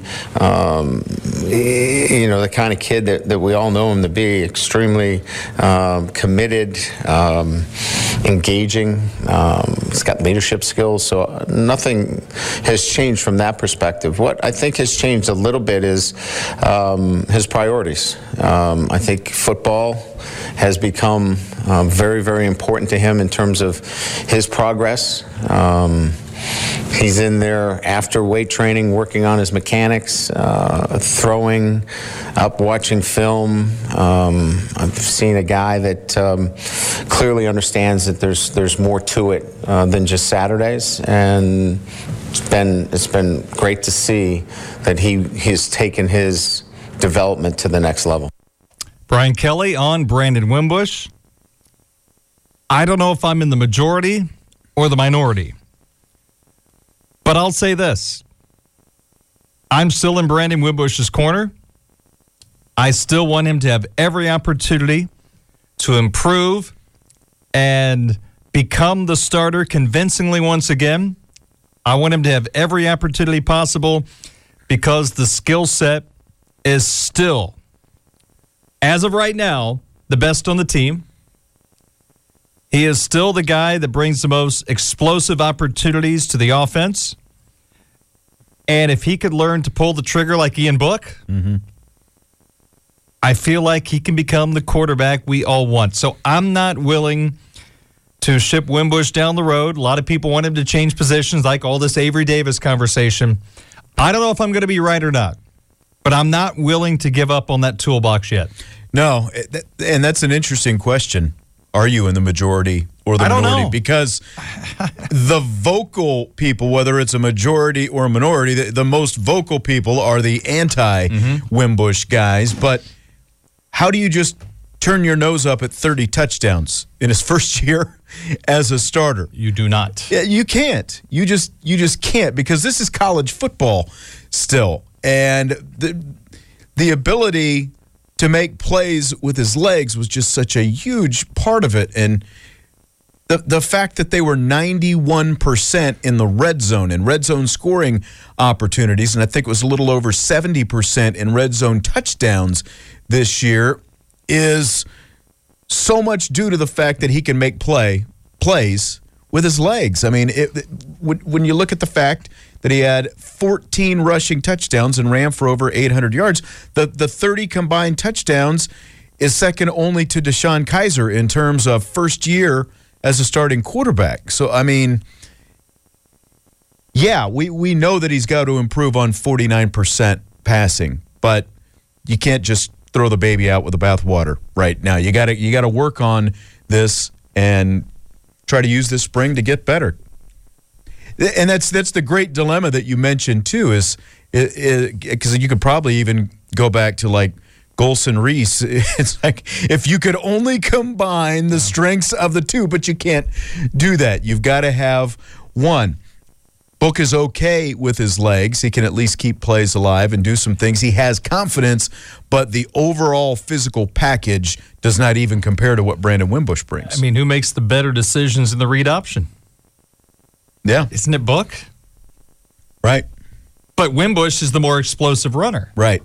kind of kid that we all know him to be. Extremely committed, engaging. He's got leadership skills, so nothing has changed from that perspective. What I think has changed a little bit is his priorities. I think football has become very, very important to him in terms of his progress. He's in there after weight training, working on his mechanics, throwing up, watching film. I've seen a guy that clearly understands that there's more to it than just Saturdays, and it's been great to see that he's taken his development to the next level. Brian Kelly on Brandon Wimbush. I don't know if I'm in the majority or the minority, but I'll say this. I'm still in Brandon Wimbush's corner. I still want him to have every opportunity to improve and become the starter convincingly once again. I want him to have every opportunity possible because the skill set is still, as of right now, the best on the team. He is still the guy that brings the most explosive opportunities to the offense. And if he could learn to pull the trigger like Ian Book, I feel like he can become the quarterback we all want. So I'm not willing to ship Wimbush down the road. A lot of people want him to change positions, like all this Avery Davis conversation. I don't know if I'm going to be right or not, but I'm not willing to give up on that toolbox yet. No, and that's an interesting question. Are you in the majority or the minority? I don't know. Because the vocal people, whether it's a majority or a minority, the most vocal people are the anti-Wimbush guys. But how do you just turn your nose up at 30 touchdowns in his first year as a starter? You do not. Yeah, you can't. You just can't, because this is college football still. And the ability to make plays with his legs was just such a huge part of it. And the fact that they were 91% in the red zone and red zone scoring opportunities, and I think it was a little over 70% in red zone touchdowns this year, is so much due to the fact that he can make plays with his legs. I mean, when you look at the fact that he had 14 rushing touchdowns and ran for over 800 yards. The 30 combined touchdowns is second only to Deshaun Kaiser in terms of first year as a starting quarterback. So, I mean, yeah, we know that he's got to improve on 49% passing, but you can't just throw the baby out with the bathwater right now. You got to work on this and try to use this spring to get better. And that's the great dilemma that you mentioned too, is because you could probably even go back to like Golson Reese. It's like if you could only combine the strengths of the two, but you can't do that. You've got to have one. Book is okay with his legs. He can at least keep plays alive and do some things. He has confidence, but the overall physical package does not even compare to what Brandon Wimbush brings. I mean, who makes the better decisions in the read option? Yeah. Isn't it Book? Right. But Wimbush is the more explosive runner. Right.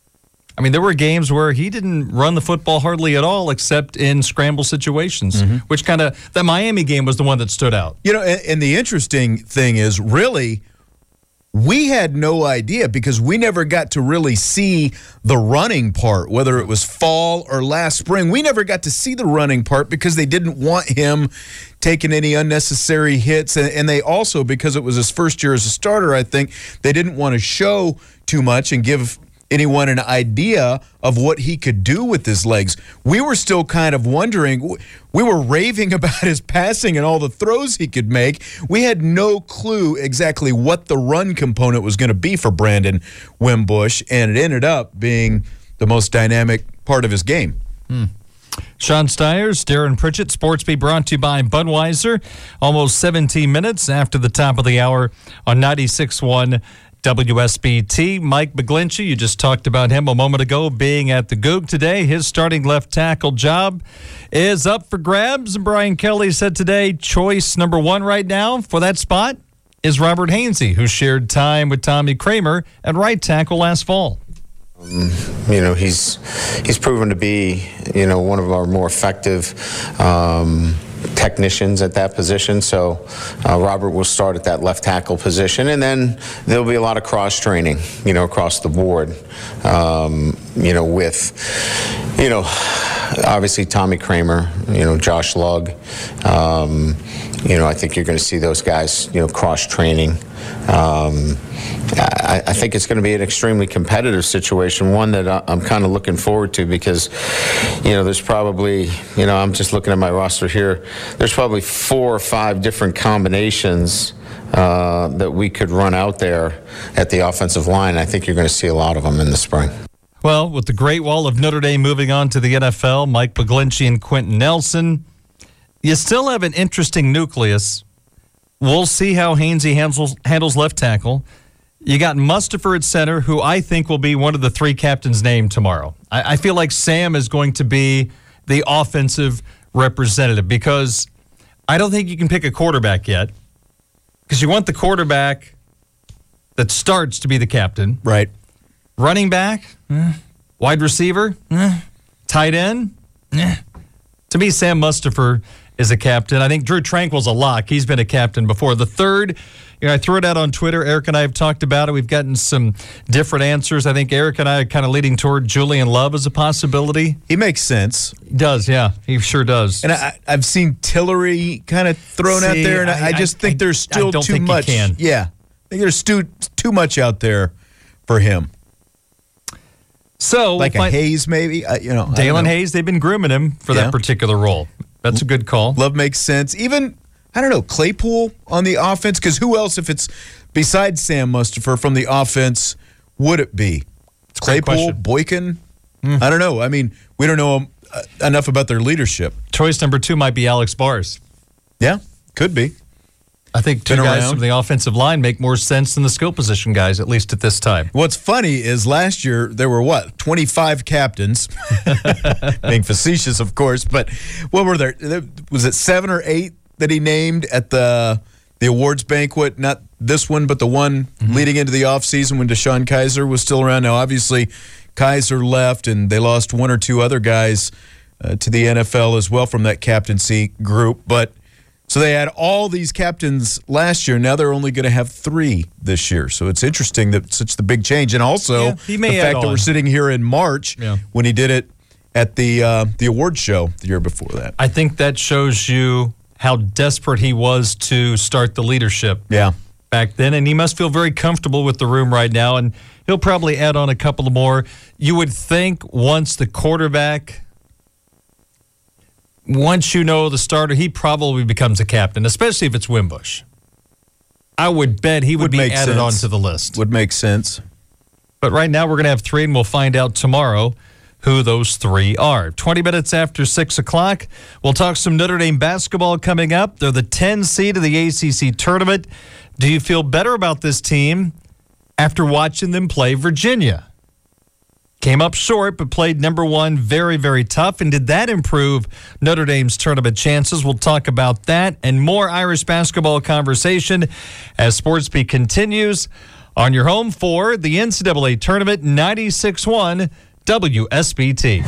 I mean, there were games where he didn't run the football hardly at all except in scramble situations, which kind of, that Miami game was the one that stood out. You know, and the interesting thing is, really, we had no idea because we never got to really see the running part, whether it was fall or last spring. We never got to see the running part because they didn't want him taking any unnecessary hits. And they also, because it was his first year as a starter, I think, they didn't want to show too much and give anyone an idea of what he could do with his legs. We were still kind of wondering. We were raving about his passing and all the throws he could make. We had no clue exactly what the run component was going to be for Brandon Wimbush, and it ended up being the most dynamic part of his game. Sean Stiers, Darren Pritchett, Sportsbeat brought to you by Budweiser. Almost 17 minutes after the top of the hour on 96.1 WSBT. Mike McGlinchey, you just talked about him a moment ago being at the Goog today. His starting left tackle job is up for grabs. And Brian Kelly said today choice number one right now for that spot is Robert Hainsey, who shared time with Tommy Kramer at right tackle last fall. You know, he's proven to be, you know, one of our more effective technicians at that position. So Robert will start at that left tackle position, and then there'll be a lot of cross training, you know, across the board. You know, with, you know, obviously Tommy Kramer, you know, Josh Lugg. You know, I think you're going to see those guys, you know, cross training. I think it's going to be an extremely competitive situation, one that I'm kind of looking forward to because, you know, there's probably, you know, I'm just looking at my roster here, there's probably 4 or 5 different combinations that we could run out there at the offensive line. I think you're going to see a lot of them in the spring. Well, with the Great Wall of Notre Dame moving on to the NFL, Mike McGlinchey and Quentin Nelson, you still have an interesting nucleus. We'll see how Hainsey handles left tackle. You got Mustipher at center, who I think will be one of the 3 captains named tomorrow. I feel like Sam is going to be the offensive representative because I don't think you can pick a quarterback yet because you want the quarterback that starts to be the captain. Right. Running back, wide receiver, tight end. To me, Sam Mustipher is a captain. I think Drew Tranquil's a lock. He's been a captain before. The third, you know, I threw it out on Twitter. Eric and I have talked about it. We've gotten some different answers. I think Eric and I are kind of leading toward Julian Love as a possibility. He makes sense. He does, yeah. He sure does. And I've seen Tillery kind of thrown out there, and I just think there's still too much. You can. Yeah. I think there's too much out there for him. So, like a Hayes, maybe? You know, Dalen Hayes, they've been grooming him for that particular role. That's a good call. Love makes sense. Even, I don't know, Claypool on the offense? Because who else, if it's besides Sam Mustipher from the offense, would it be? Claypool, Boykin? I don't know. I mean, we don't know enough about their leadership. Choice number 2 might be Alex Bars. Yeah, could be. I think 2 guys from the offensive line make more sense than the skill position guys, at least at this time. What's funny is last year there were, 25 captains? Being facetious, of course, but what were there? Was it 7 or 8 that he named at the awards banquet? Not this one, but the one leading into the offseason when Deshaun Kaiser was still around. Now, obviously, Kaiser left, and they lost 1 or 2 other guys to the NFL as well from that captaincy group, but So they had all these captains last year. Now they're only going to have 3 this year. So it's interesting that such the big change. And also he the may fact add that on. we're sitting here in March when he did it at the awards show the year before that. I think that shows you how desperate he was to start the leadership back then. And he must feel very comfortable with the room right now. And he'll probably add on a couple of more. You would think once the quarterback, once you know the starter, he probably becomes a captain, especially if it's Wimbush. I would bet he would be added onto the list. Would make sense. But right now we're going to have 3, and we'll find out tomorrow who those 3 are. 20 minutes after 6 o'clock, we'll talk some Notre Dame basketball coming up. They're the 10 seed of the ACC tournament. Do you feel better about this team after watching them play Virginia? Came up short, but played number 1 very, very tough. And did that improve Notre Dame's tournament chances? We'll talk about that and more Irish basketball conversation as SportsBeat continues on your home for the NCAA Tournament 96.1 WSBT.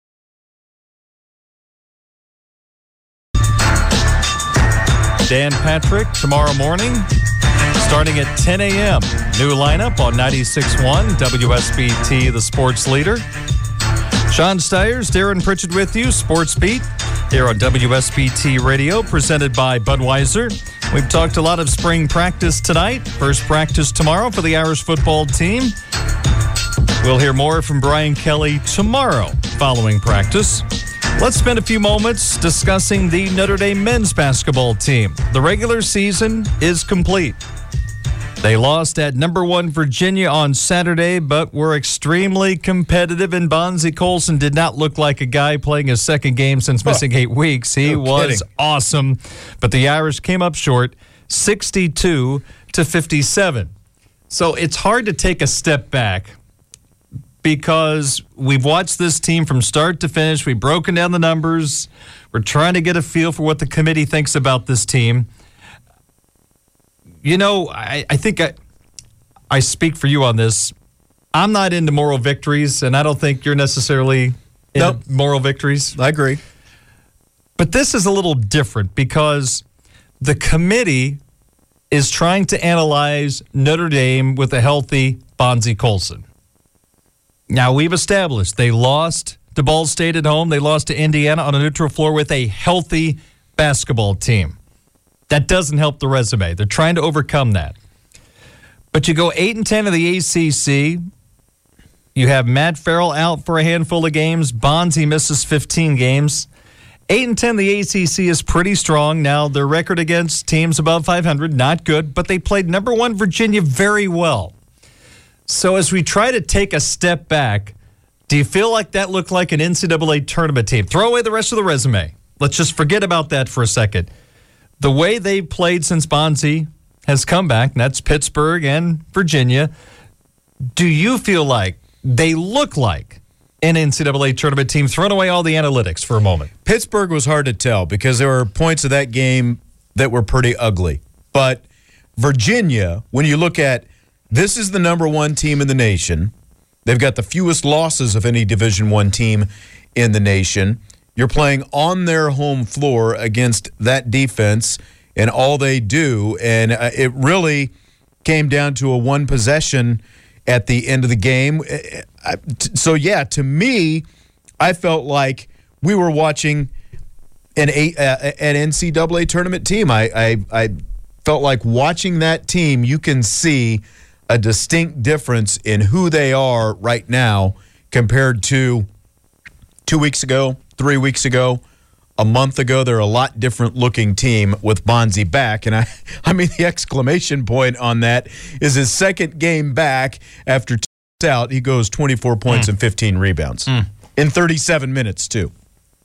Dan Patrick tomorrow morning, starting at 10 a.m. New lineup on 96.1 WSBT, the sports leader. Sean Stiers, Darren Pritchett with you, Sports Beat, here on WSBT Radio, presented by Budweiser. We've talked a lot of spring practice tonight. First practice tomorrow for the Irish football team. We'll hear more from Brian Kelly tomorrow following practice. Let's spend a few moments discussing the Notre Dame men's basketball team. The regular season is complete. They lost at number 1 Virginia on Saturday, but were extremely competitive, and Bonzie Colson did not look like a guy playing his second game since missing 8 weeks. He was awesome, but the Irish came up short, 62-57. So it's hard to take a step back because we've watched this team from start to finish. We've broken down the numbers. We're trying to get a feel for what the committee thinks about this team. You know, I think I speak for you on this. I'm not into moral victories, and I don't think you're necessarily into moral victories. I agree. But this is a little different because the committee is trying to analyze Notre Dame with a healthy Bonzie Colson. Now, we've established they lost to Ball State at home. They lost to Indiana on a neutral floor with a healthy basketball team. That doesn't help the resume. They're trying to overcome that. But you go 8-10 of the ACC. You have Matt Farrell out for a handful of games. Bonzie misses 15 games. 8-10 the ACC is pretty strong. Now, their record against teams above 500, not good, but they played number 1 Virginia very well. So as we try to take a step back, do you feel like that looked like an NCAA tournament team? Throw away the rest of the resume. Let's just forget about that for a second. The way they've played since Bonzie has come back, and that's Pittsburgh and Virginia, do you feel like they look like an NCAA tournament team? Throwing away all the analytics for a moment. Pittsburgh was hard to tell because there were points of that game that were pretty ugly. But Virginia, when you look at this is the number 1 team in the nation. They've got the fewest losses of any Division I team in the nation. You're playing on their home floor against that defense and all they do. And it really came down to a 1 possession at the end of the game. So, yeah, to me, I felt like we were watching an NCAA tournament team. I felt like watching that team, you can see a distinct difference in who they are right now compared to 2 weeks ago, 3 weeks ago, a month ago. They're a lot different looking team with Bonzie back. And I mean, the exclamation point on that is his second game back after out. He goes 24 points and 15 rebounds in 37 minutes, too.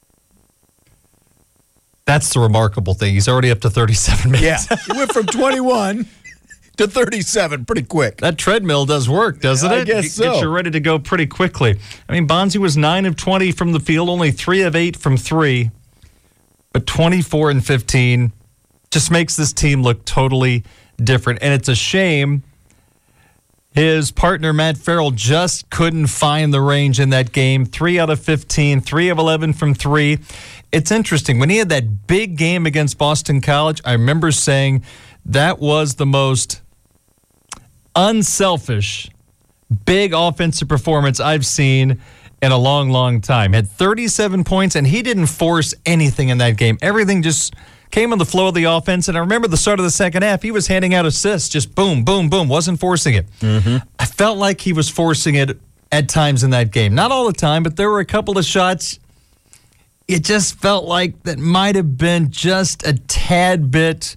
That's the remarkable thing. He's already up to 37 minutes. Yeah, he went from 21 to 37 pretty quick. That treadmill does work, doesn't it? I guess so. Gets you ready to go pretty quickly. I mean, Bonzie was 9 of 20 from the field, only 3 of 8 from 3, but 24 and 15 just makes this team look totally different. And it's a shame His partner, Matt Farrell, just couldn't find the range in that game. 3 out of 15, 3 of 11 from 3. It's interesting. When he had that big game against Boston College, I remember saying that was the most unselfish, big offensive performance I've seen in a long, long time. Had 37 points, and he didn't force anything in that game. Everything just came on the flow of the offense. And I remember the start of the second half, he was handing out assists, just boom, boom, boom, wasn't forcing it. I felt like he was forcing it at times in that game. Not all the time, but there were a couple of shots. It just felt like that might have been just a tad bit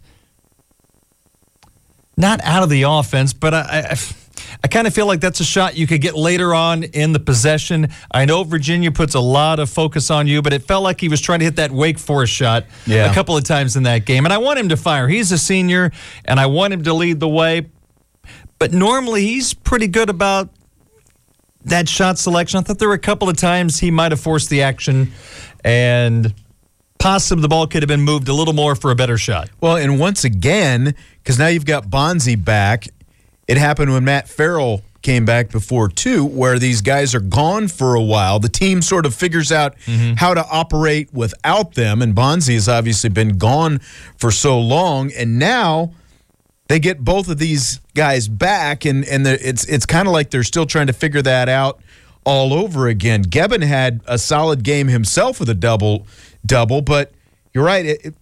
not out of the offense, but I kind of feel like that's a shot you could get later on in the possession. I know Virginia puts a lot of focus on you, but it felt like he was trying to hit that Wake Forest shot a couple of times in that game. And I want him to fire. He's a senior, and I want him to lead the way. But normally he's pretty good about that shot selection. I thought there were a couple of times he might have forced the action, and possibly the ball could have been moved a little more for a better shot. Well, and once again, because now you've got Bonzi back, it happened when Matt Farrell came back before, too, where these guys are gone for a while. The team sort of figures out how to operate without them, and Bonzi has obviously been gone for so long, and now they get both of these guys back, and it's kind of like they're still trying to figure that out all over again. Gebben had a solid game himself with a double, but you're right.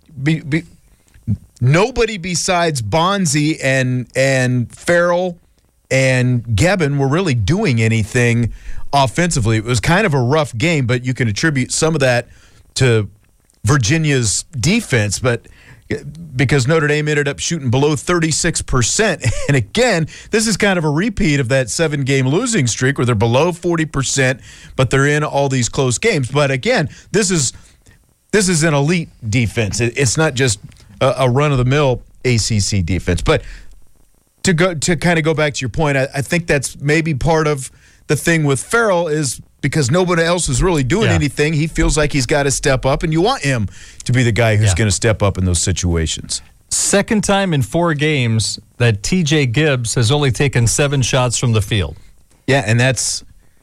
Nobody besides Bonzi and Farrell and Gebben were really doing anything offensively. It was kind of a rough game, but you can attribute some of that to Virginia's defense, but because Notre Dame ended up shooting below 36%. And again, this is kind of a repeat of that 7-game losing streak where they're below 40%, but they're in all these close games. But again, this is an elite defense. It's not just a run-of-the-mill ACC defense. But to kind of go back to your point, I think that's maybe part of the thing with Farrell is because nobody else is really doing anything, he feels like he's got to step up, and you want him to be the guy who's going to step up in those situations. Second time in 4 games that T.J. Gibbs has only taken 7 shots from the field. Yeah, and that's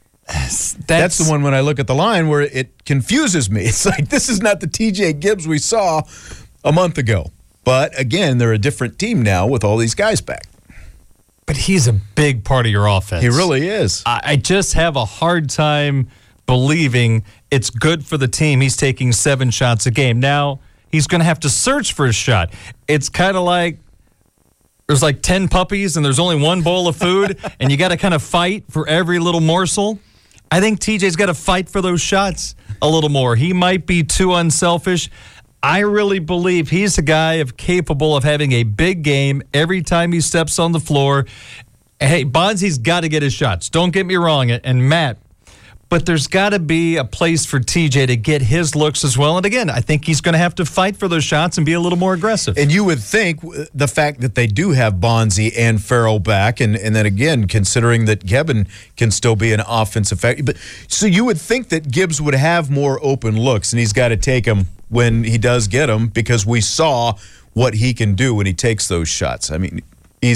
the one when I look at the line where it confuses me. It's like, this is not the T.J. Gibbs we saw a month ago. But again, they're a different team now with all these guys back. But he's a big part of your offense. He really is. I just have a hard time believing it's good for the team. He's taking 7 shots a game. Now, he's going to have to search for a shot. It's kind of like there's like 10 puppies and there's only one bowl of food, and you got to kind of fight for every little morsel. I think TJ's got to fight for those shots a little more. He might be too unselfish. I really believe he's a guy capable of having a big game every time he steps on the floor. Hey, Bonzi's got to get his shots. Don't get me wrong, and Matt. But there's got to be a place for TJ to get his looks as well. And again, I think he's going to have to fight for those shots and be a little more aggressive. And you would think the fact that they do have Bonzi and Farrell back, and then again, considering that Gebben can still be an offensive factor. But so you would think that Gibbs would have more open looks, and he's got to take them when he does get them, because we saw what he can do when he takes those shots. I mean,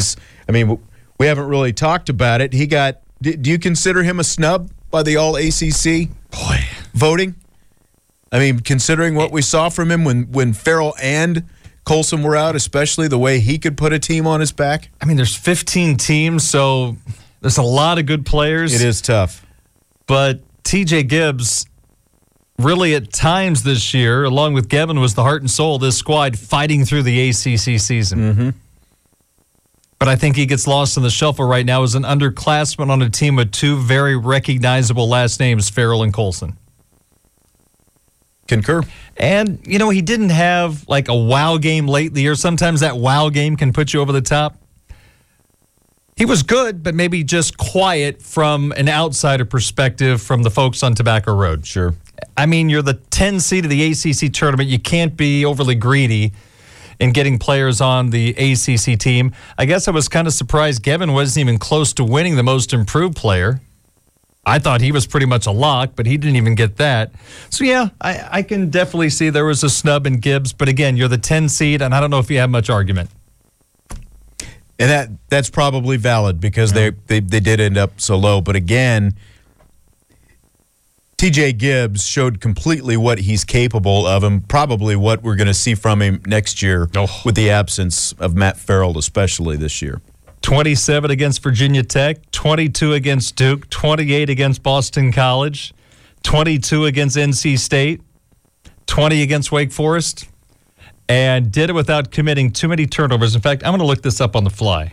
we haven't really talked about it. Do you consider him a snub by the All-ACC voting? I mean, considering what we saw from him when Farrell and Colson were out, especially the way he could put a team on his back. I mean, there's 15 teams, so there's a lot of good players. It is tough. But TJ Gibbs, really at times this year, along with Gebben, was the heart and soul of this squad fighting through the ACC season. Mm-hmm. But I think he gets lost in the shuffle right now as an underclassman on a team with 2 very recognizable last names, Farrell and Colson. Concur. And, he didn't have like a wow game late in the year. Sometimes that wow game can put you over the top. He was good, but maybe just quiet from an outsider perspective from the folks on Tobacco Road. Sure. I mean, you're the 10 seed of the ACC tournament. You can't be overly greedy in getting players on the ACC team. I guess I was kind of surprised Gebben wasn't even close to winning the most improved player. I thought he was pretty much a lock, but he didn't even get that. So, yeah, I can definitely see there was a snub in Gibbs. But, again, you're the 10 seed, and I don't know if you have much argument. And that's probably valid because they did end up so low. But again, TJ Gibbs showed completely what he's capable of and probably what we're going to see from him next year with the absence of Matt Farrell, especially this year. 27 against Virginia Tech, 22 against Duke, 28 against Boston College, 22 against NC State, 20 against Wake Forest, and did it without committing too many turnovers. In fact, I'm going to look this up on the fly.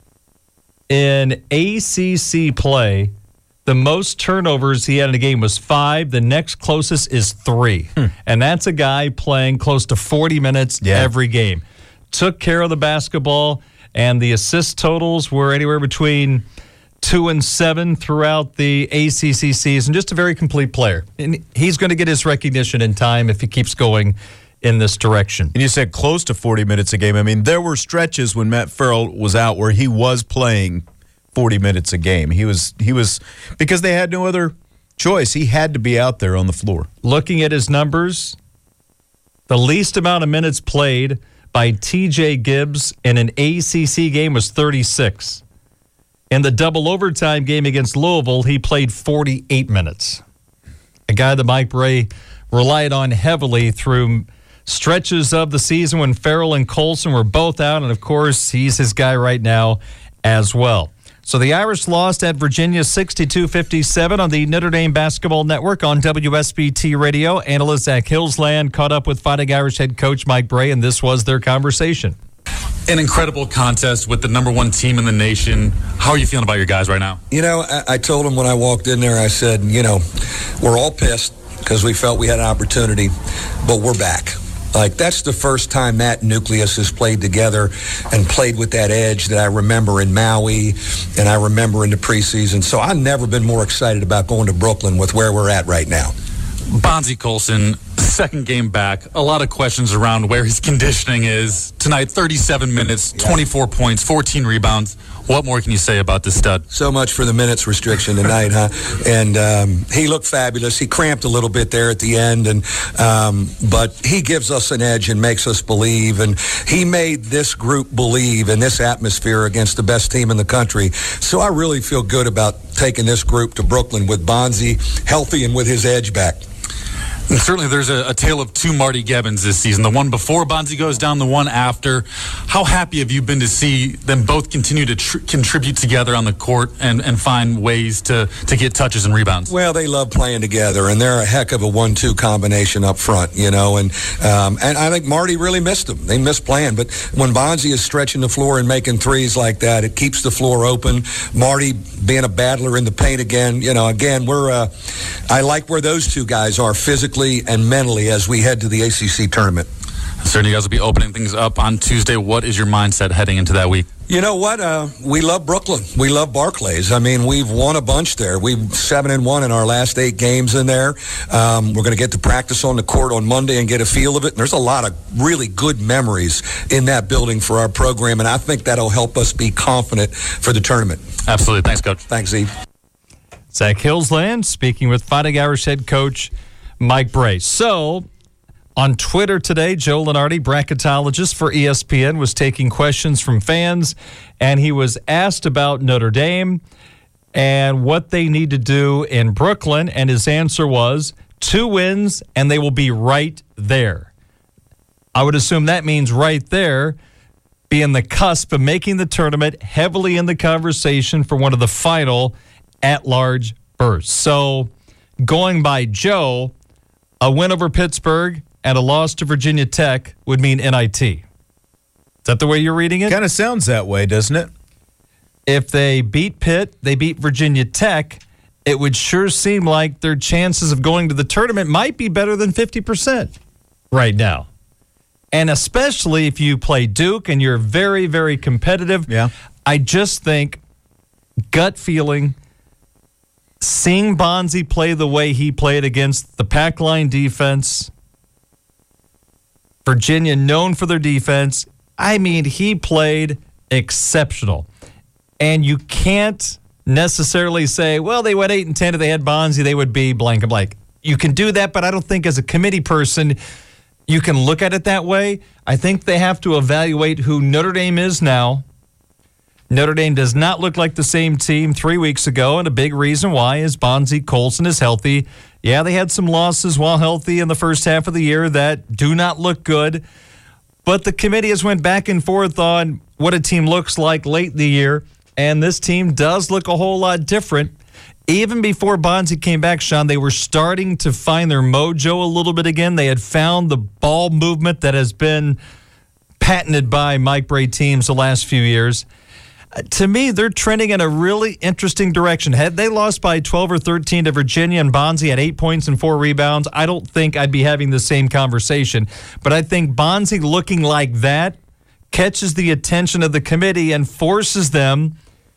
In ACC play, the most turnovers he had in a game was 5. The next closest is 3. And that's a guy playing close to 40 minutes every game. Took care of the basketball, and the assist totals were anywhere between 2 and 7 throughout the ACC season. Just a very complete player. And he's going to get his recognition in time if he keeps going in this direction. And you said close to 40 minutes a game. I mean, there were stretches when Matt Farrell was out where he was playing 40 minutes a game. He was because they had no other choice. He had to be out there on the floor. Looking at his numbers, the least amount of minutes played by TJ Gibbs in an ACC game was 36. In the double overtime game against Louisville, he played 48 minutes. A guy that Mike Brey relied on heavily through stretches of the season when Farrell and Colson were both out, and of course, he's his guy right now as well. So the Irish lost at Virginia 62-57 on the Notre Dame Basketball Network on WSBT Radio. Analyst Zach Hillsland caught up with Fighting Irish head coach Mike Brey, and this was their conversation. An incredible contest with the number 1 team in the nation. How are you feeling about your guys right now? You know, I told them when I walked in there, I said, you know, we're all pissed because we felt we had an opportunity, but we're back. Like, that's the first time that nucleus has played together and played with that edge that I remember in Maui and I remember in the preseason. So I've never been more excited about going to Brooklyn with where we're at right now. Bonzie Colson, second game back. A lot of questions around where his conditioning is. Tonight, 37 minutes, 24 points, 14 rebounds. What more can you say about this stud? So much for the minutes restriction tonight, huh? And he looked fabulous. He cramped a little bit there at the end, and but he gives us an edge and makes us believe. And he made this group believe in this atmosphere against the best team in the country. So I really feel good about taking this group to Brooklyn with Bonzie healthy and with his edge back. And certainly there's a tale of 2 Marty Gebbins this season. The one before Bonzie goes down, the one after. How happy have you been to see them both continue to contribute together on the court and find ways to get touches and rebounds? Well, they love playing together, and they're a heck of a 1-2 combination up front, you know. And I think Marty really missed them. They missed playing. But when Bonzie is stretching the floor and making threes like that, it keeps the floor open. Marty being a battler in the paint again, you know, again, I like where those 2 guys are physically and mentally as we head to the ACC tournament. Certainly, you guys will be opening things up on Tuesday. What is your mindset heading into that week? You know what? We love Brooklyn. We love Barclays. I mean, we've won a bunch there. We've 7-1 in our last 8 games in there. We're going to get to practice on the court on Monday and get a feel of it. And there's a lot of really good memories in that building for our program, and I think that'll help us be confident for the tournament. Absolutely. Thanks, Coach. Thanks, Zeke. Zach Hillsland speaking with Fighting Irish head coach Mike Brey. So, on Twitter today, Joe Lunardi, bracketologist for ESPN, was taking questions from fans, and he was asked about Notre Dame and what they need to do in Brooklyn, and his answer was 2 wins, and they will be right there. I would assume that means right there, being the cusp of making the tournament, heavily in the conversation for one of the final at-large berths. So, going by Joe, a win over Pittsburgh and a loss to Virginia Tech would mean NIT. Is that the way you're reading it? Kind of sounds that way, doesn't it? If they beat Pitt, they beat Virginia Tech, it would sure seem like their chances of going to the tournament might be better than 50% right now. And especially if you play Duke and you're very, very competitive. Yeah. I just think, gut feeling, seeing Bonzie play the way he played against the pack line defense, Virginia known for their defense, I mean, he played exceptional. And you can't necessarily say, well, they went 8-10. If they had Bonzie, they would be blank and blank. You can do that, but I don't think as a committee person you can look at it that way. I think they have to evaluate who Notre Dame is now, Notre Dame does not look like the same team 3 weeks ago, and a big reason why is Bonzie Colson is healthy. Yeah, they had some losses while healthy in the first half of the year that do not look good, but the committee has went back and forth on what a team looks like late in the year, and this team does look a whole lot different. Even before Bonzie came back, Sean, they were starting to find their mojo a little bit again. They had found the ball movement that has been patented by Mike Brey teams the last few years. To me, they're trending in a really interesting direction. Had they lost by 12 or 13 to Virginia and Bonzie had 8 points and 4 rebounds, I don't think I'd be having the same conversation. But I think Bonzie looking like that catches the attention of the committee and forces them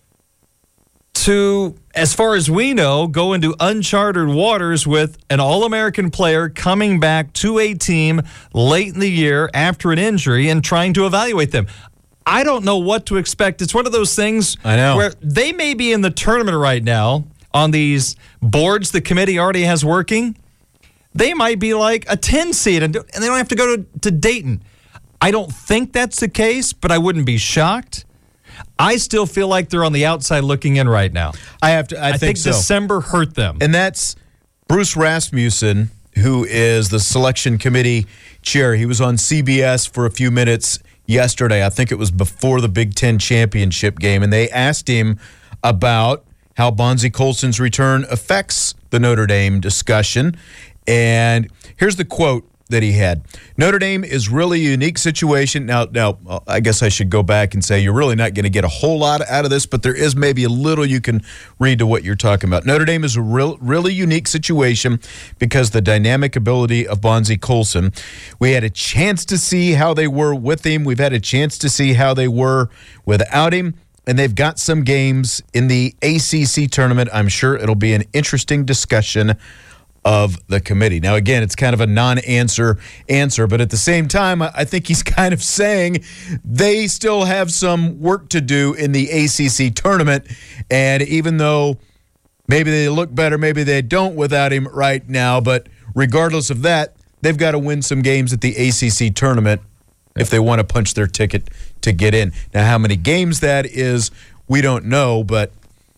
to, as far as we know, go into uncharted waters with an All-American player coming back to a team late in the year after an injury and trying to evaluate them. I don't know what to expect. It's one of those things where they may be in the tournament right now on these boards the committee already has working. They might be like a 10 seed and they don't have to go to Dayton. I don't think that's the case, but I wouldn't be shocked. I still feel like they're on the outside looking in right now. I think so. December hurt them. And that's Bruce Rasmussen, who is the selection committee chair. He was on CBS for a few minutes yesterday. I think it was before the Big Ten championship game, and they asked him about how Bonzie Colson's return affects the Notre Dame discussion. And here's the quote that he had. Notre Dame is really a unique situation. Now, I guess I should go back and say you're really not going to get a whole lot out of this, but there is maybe a little you can read to what you're talking about. Notre Dame is a really unique situation because the dynamic ability of Bonzie Colson. We had a chance to see how they were with him. We've had a chance to see how they were without him. And they've got some games in the ACC tournament. I'm sure it'll be an interesting discussion of the committee. Now, again, it's kind of a non-answer answer, but at the same time, I think he's kind of saying they still have some work to do in the ACC tournament, and even though maybe they look better, maybe they don't without him right now, but regardless of that, they've got to win some games at the ACC tournament if they want to punch their ticket to get in. Now, how many games that is, we don't know, but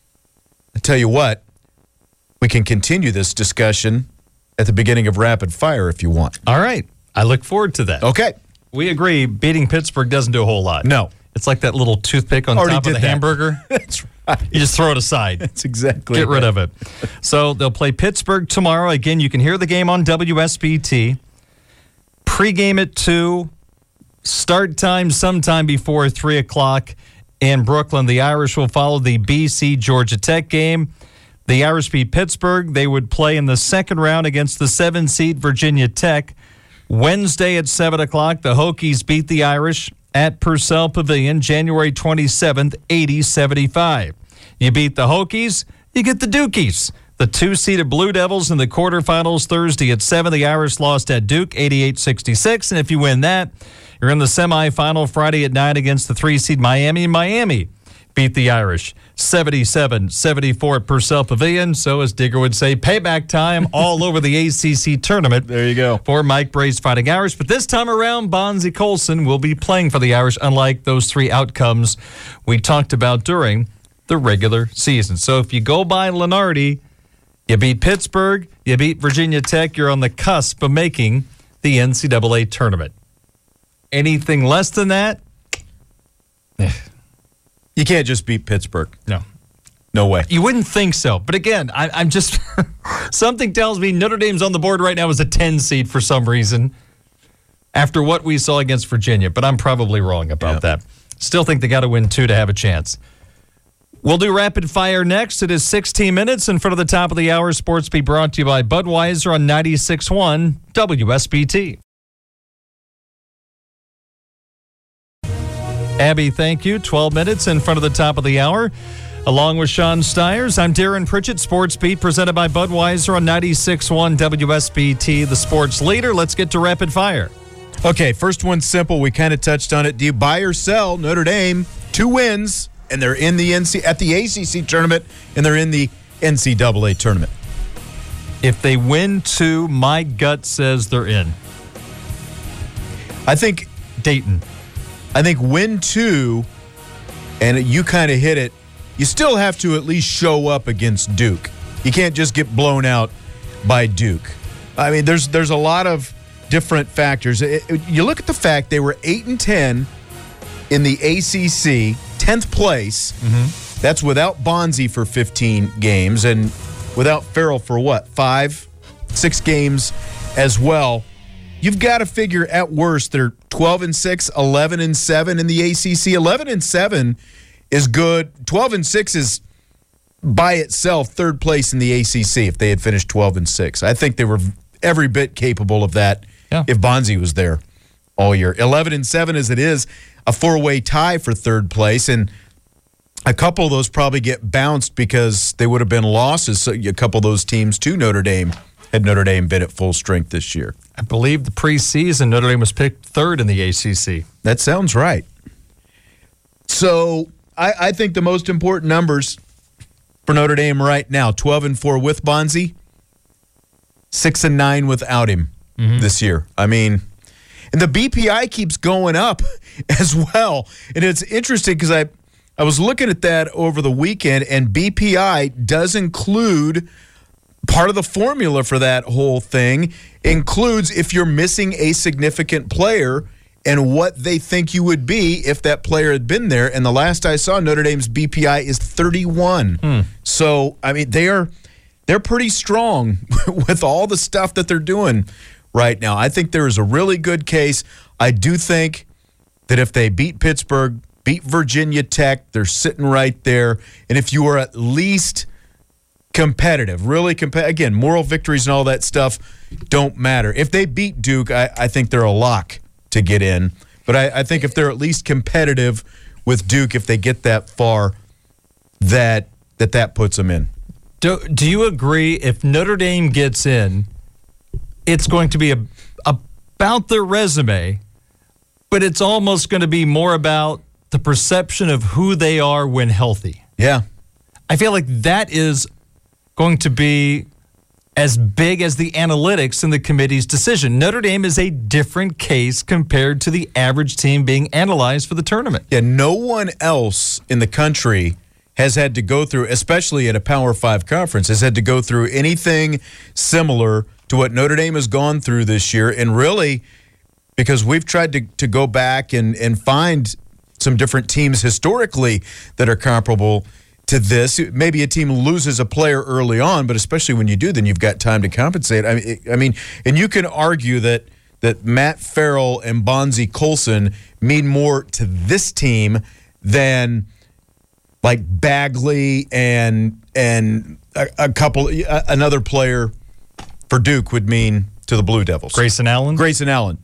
I tell you what, we can continue this discussion at the beginning of Rapid Fire if you want. All right. I look forward to that. Okay. We agree beating Pittsburgh doesn't do a whole lot. No. It's like that little toothpick on top of the hamburger. That's right. You just throw it aside. That's exactly Get rid of it. So they'll play Pittsburgh tomorrow. Again, you can hear the game on WSBT. Pre-game at 2. Start time sometime before 3 o'clock in Brooklyn. The Irish will follow the BC Georgia Tech game. The Irish beat Pittsburgh. They would play in the second round against the 7-seed Virginia Tech. Wednesday at 7 o'clock, the Hokies beat the Irish at Purcell Pavilion, January 27th, 80-75. You beat the Hokies, you get the Dukies. The 2-seeded Blue Devils in the quarterfinals Thursday at 7. The Irish lost at Duke, 88-66. And if you win that, you're in the semifinal Friday at 9 against the 3-seed Miami. Miami beat the Irish 77-74 at Purcell Pavilion. So, as Digger would say, payback time all over the ACC tournament. There you go. For Mike Brey's Fighting Irish. But this time around, Bonzie Colson will be playing for the Irish, unlike those 3 outcomes we talked about during the regular season. So, if you go by Lenardi, you beat Pittsburgh, you beat Virginia Tech, you're on the cusp of making the NCAA tournament. Anything less than that? You can't just beat Pittsburgh. No way. You wouldn't think so. But again, I'm just something tells me Notre Dame's on the board right now as a 10 seed for some reason after what we saw against Virginia. But I'm probably wrong about that. Still think they got to win 2 to have a chance. We'll do Rapid Fire next. It is 16 minutes in front of the top of the hour. Sports Beat brought to you by Budweiser on 96.1 WSBT. Abby, thank you. 12 minutes in front of the top of the hour. Along with Sean Stiers, I'm Darren Pritchett. Sports Beat presented by Budweiser on 96.1 WSBT, the sports leader. Let's get to Rapid Fire. Okay, first one's simple. We kind of touched on it. Do you buy or sell Notre Dame? 2 wins, and they're in the at the ACC tournament, and they're in the NCAA tournament. If they win 2, my gut says they're in. I think Dayton. I think win 2 and you kind of hit it, you still have to at least show up against Duke. You can't just get blown out by Duke. I mean, there's a lot of different factors. You look at the fact they were 8-10 in the ACC, 10th place. Mm-hmm. That's without Bonzi for 15 games and without Farrell for 5-6 games as well. You've got to figure at worst they're 12-6, 11-7 in the ACC. 11-7 is good. 12-6 is by itself third place in the ACC if they had finished 12-6. I think they were every bit capable of that if Bonzi was there all year. 11-7 as it is, a four-way tie for third place, and a couple of those probably get bounced because they would have been losses. So a couple of those teams to Notre Dame had Notre Dame been at full strength this year. I believe the preseason Notre Dame was picked third in the ACC. That sounds right. So I think the most important numbers for Notre Dame right now, 12-4 with Bonzi, 6-9 without him this year. I mean, and the BPI keeps going up as well. And it's interesting because I was looking at that over the weekend, and BPI does include part of the formula for that whole thing includes if you're missing a significant player and what they think you would be if that player had been there. And the last I saw, Notre Dame's BPI is 31. So, I mean, they're pretty strong with all the stuff that they're doing right now. I think there is a really good case. I do think that if they beat Pittsburgh, beat Virginia Tech, they're sitting right there. And if you are at least competitive, really competitive, again, moral victories and all that stuff don't matter. If they beat Duke, I think they're a lock to get in. But I think if they're at least competitive with Duke, if they get that far, that puts them in. Do you agree if Notre Dame gets in, it's going to be about their resume, but it's almost going to be more about the perception of who they are when healthy? Yeah. I feel like that is going to be as big as the analytics in the committee's decision. Notre Dame is a different case compared to the average team being analyzed for the tournament. Yeah, no one else in the country has had to go through, especially at a Power 5 conference, has had to go through anything similar to what Notre Dame has gone through this year. And really, because we've tried to go back and find some different teams historically that are comparable to this. Maybe a team loses a player early on, but especially when you do, then you've got time to compensate. I mean, and you can argue that Matt Farrell and Bonzi Colson mean more to this team than like Bagley and another player for Duke would mean to the Blue Devils. Grayson Allen? Grayson Allen.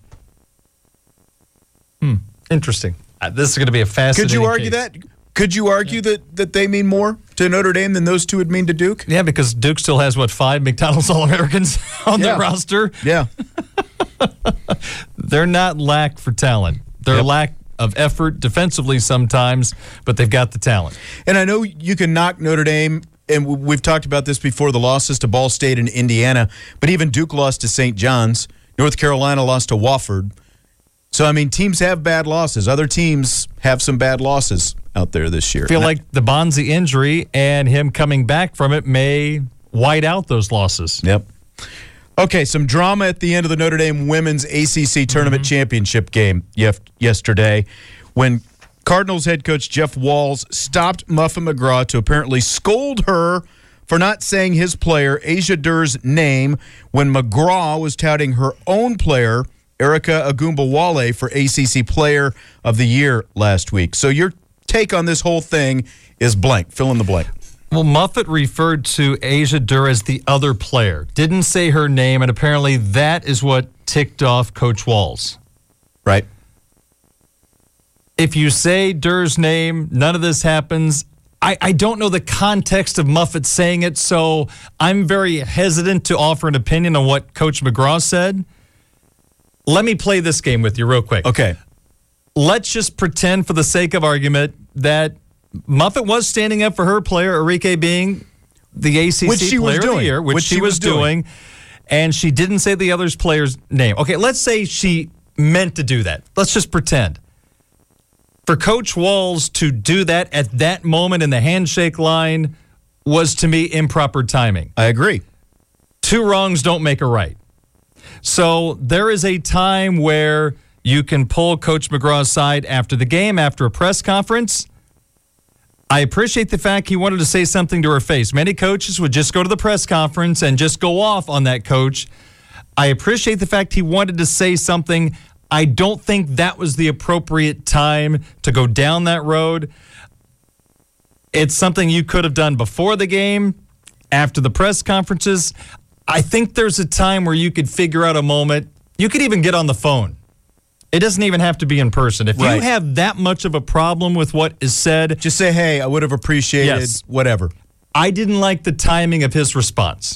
Interesting. This is going to be a fascinating Could you argue case. that? Could you argue that they mean more to Notre Dame than those two would mean to Duke? Yeah, because Duke still has, 5 McDonald's All-Americans on their roster? Yeah. They're not lack for talent. They're lack of effort defensively sometimes, but they've got the talent. And I know you can knock Notre Dame, and we've talked about this before, the losses to Ball State and Indiana, but even Duke lost to St. John's. North Carolina lost to Wofford. So, I mean, teams have bad losses. Other teams have some bad losses out there this year. I feel like the Bonzi injury and him coming back from it may white out those losses. Yep. Okay, some drama at the end of the Notre Dame women's ACC tournament championship game yesterday when Cardinals head coach Jeff Walz stopped Muffet McGraw to apparently scold her for not saying his player, Asia Durr's name, when McGraw was touting her own player, Erica Agumbawale, for ACC Player of the Year last week. So your take on this whole thing is blank. Fill in the blank. Well, Muffet referred to Asia Durr as the other player. Didn't say her name, and apparently that is what ticked off Coach Walz. Right. If you say Durr's name, none of this happens. I don't know the context of Muffet saying it, so I'm very hesitant to offer an opinion on what Coach McGraw said. Let me play this game with you real quick. Okay. Let's just pretend, for the sake of argument, that Muffet was standing up for her player, Arike being the ACC Player of the Year, which she was doing, and she didn't say the other player's name. Okay, let's say she meant to do that. Let's just pretend. For Coach Walls to do that at that moment in the handshake line was, to me, improper timing. I agree. Two wrongs don't make a right. So there is a time where you can pull Coach McGraw aside after the game, after a press conference. I appreciate the fact he wanted to say something to her face. Many coaches would just go to the press conference and just go off on that coach. I appreciate the fact he wanted to say something. I don't think that was the appropriate time to go down that road. It's something you could have done before the game, after the press conferences. I think there's a time where you could figure out a moment. You could even get on the phone. It doesn't even have to be in person. If you have that much of a problem with what is said, just say, hey, I would have appreciated whatever. I didn't like the timing of his response.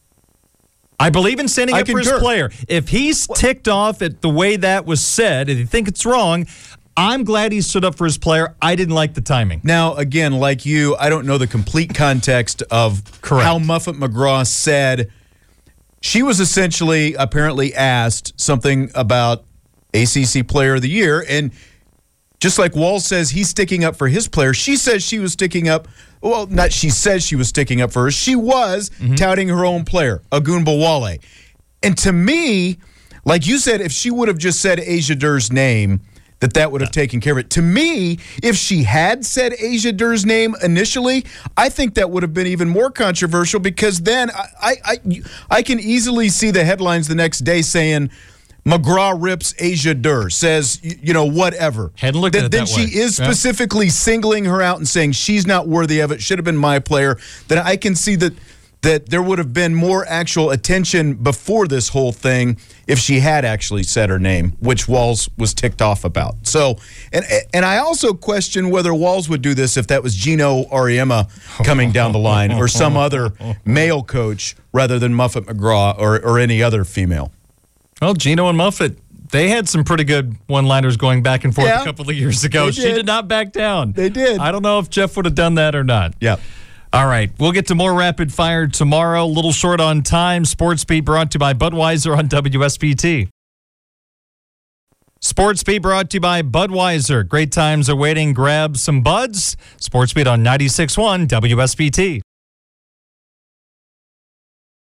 I believe in standing up for his player. If he's ticked off at the way that was said, and you think it's wrong, I'm glad he stood up for his player. I didn't like the timing. Now, again, like you, I don't know the complete context of how Muffet McGraw said. She was essentially apparently asked something about ACC Player of the Year, and just like Walls says he's sticking up for his player, she says she was sticking up. Well, not she says she was sticking up for her. She was touting her own player, Ogunbowale. And to me, like you said, if she would have just said Asia Durr's name, that would have taken care of it. To me, if she had said Asia Durr's name initially, I think that would have been even more controversial, because then I can easily see the headlines the next day saying, McGraw rips Asia Durr, says, whatever. Hadn't looked at it that way. Then she is specifically singling her out and saying she's not worthy of it, should have been my player. Then I can see that there would have been more actual attention before this whole thing if she had actually said her name, which Walls was ticked off about. So, and I also question whether Walls would do this if that was Gino Auriemma coming down the line, or some other male coach rather than Muffet McGraw or any other female. Well, Gino and Muffet, they had some pretty good one-liners going back and forth a couple of years ago. She did not back down. They did. I don't know if Jeff would have done that or not. Yeah. All right. We'll get to more Rapid Fire tomorrow. A little short on time. Sports Beat brought to you by Budweiser on WSBT. Sports Beat brought to you by Budweiser. Great times are waiting. Grab some buds. Sports Beat on 96.1 WSBT.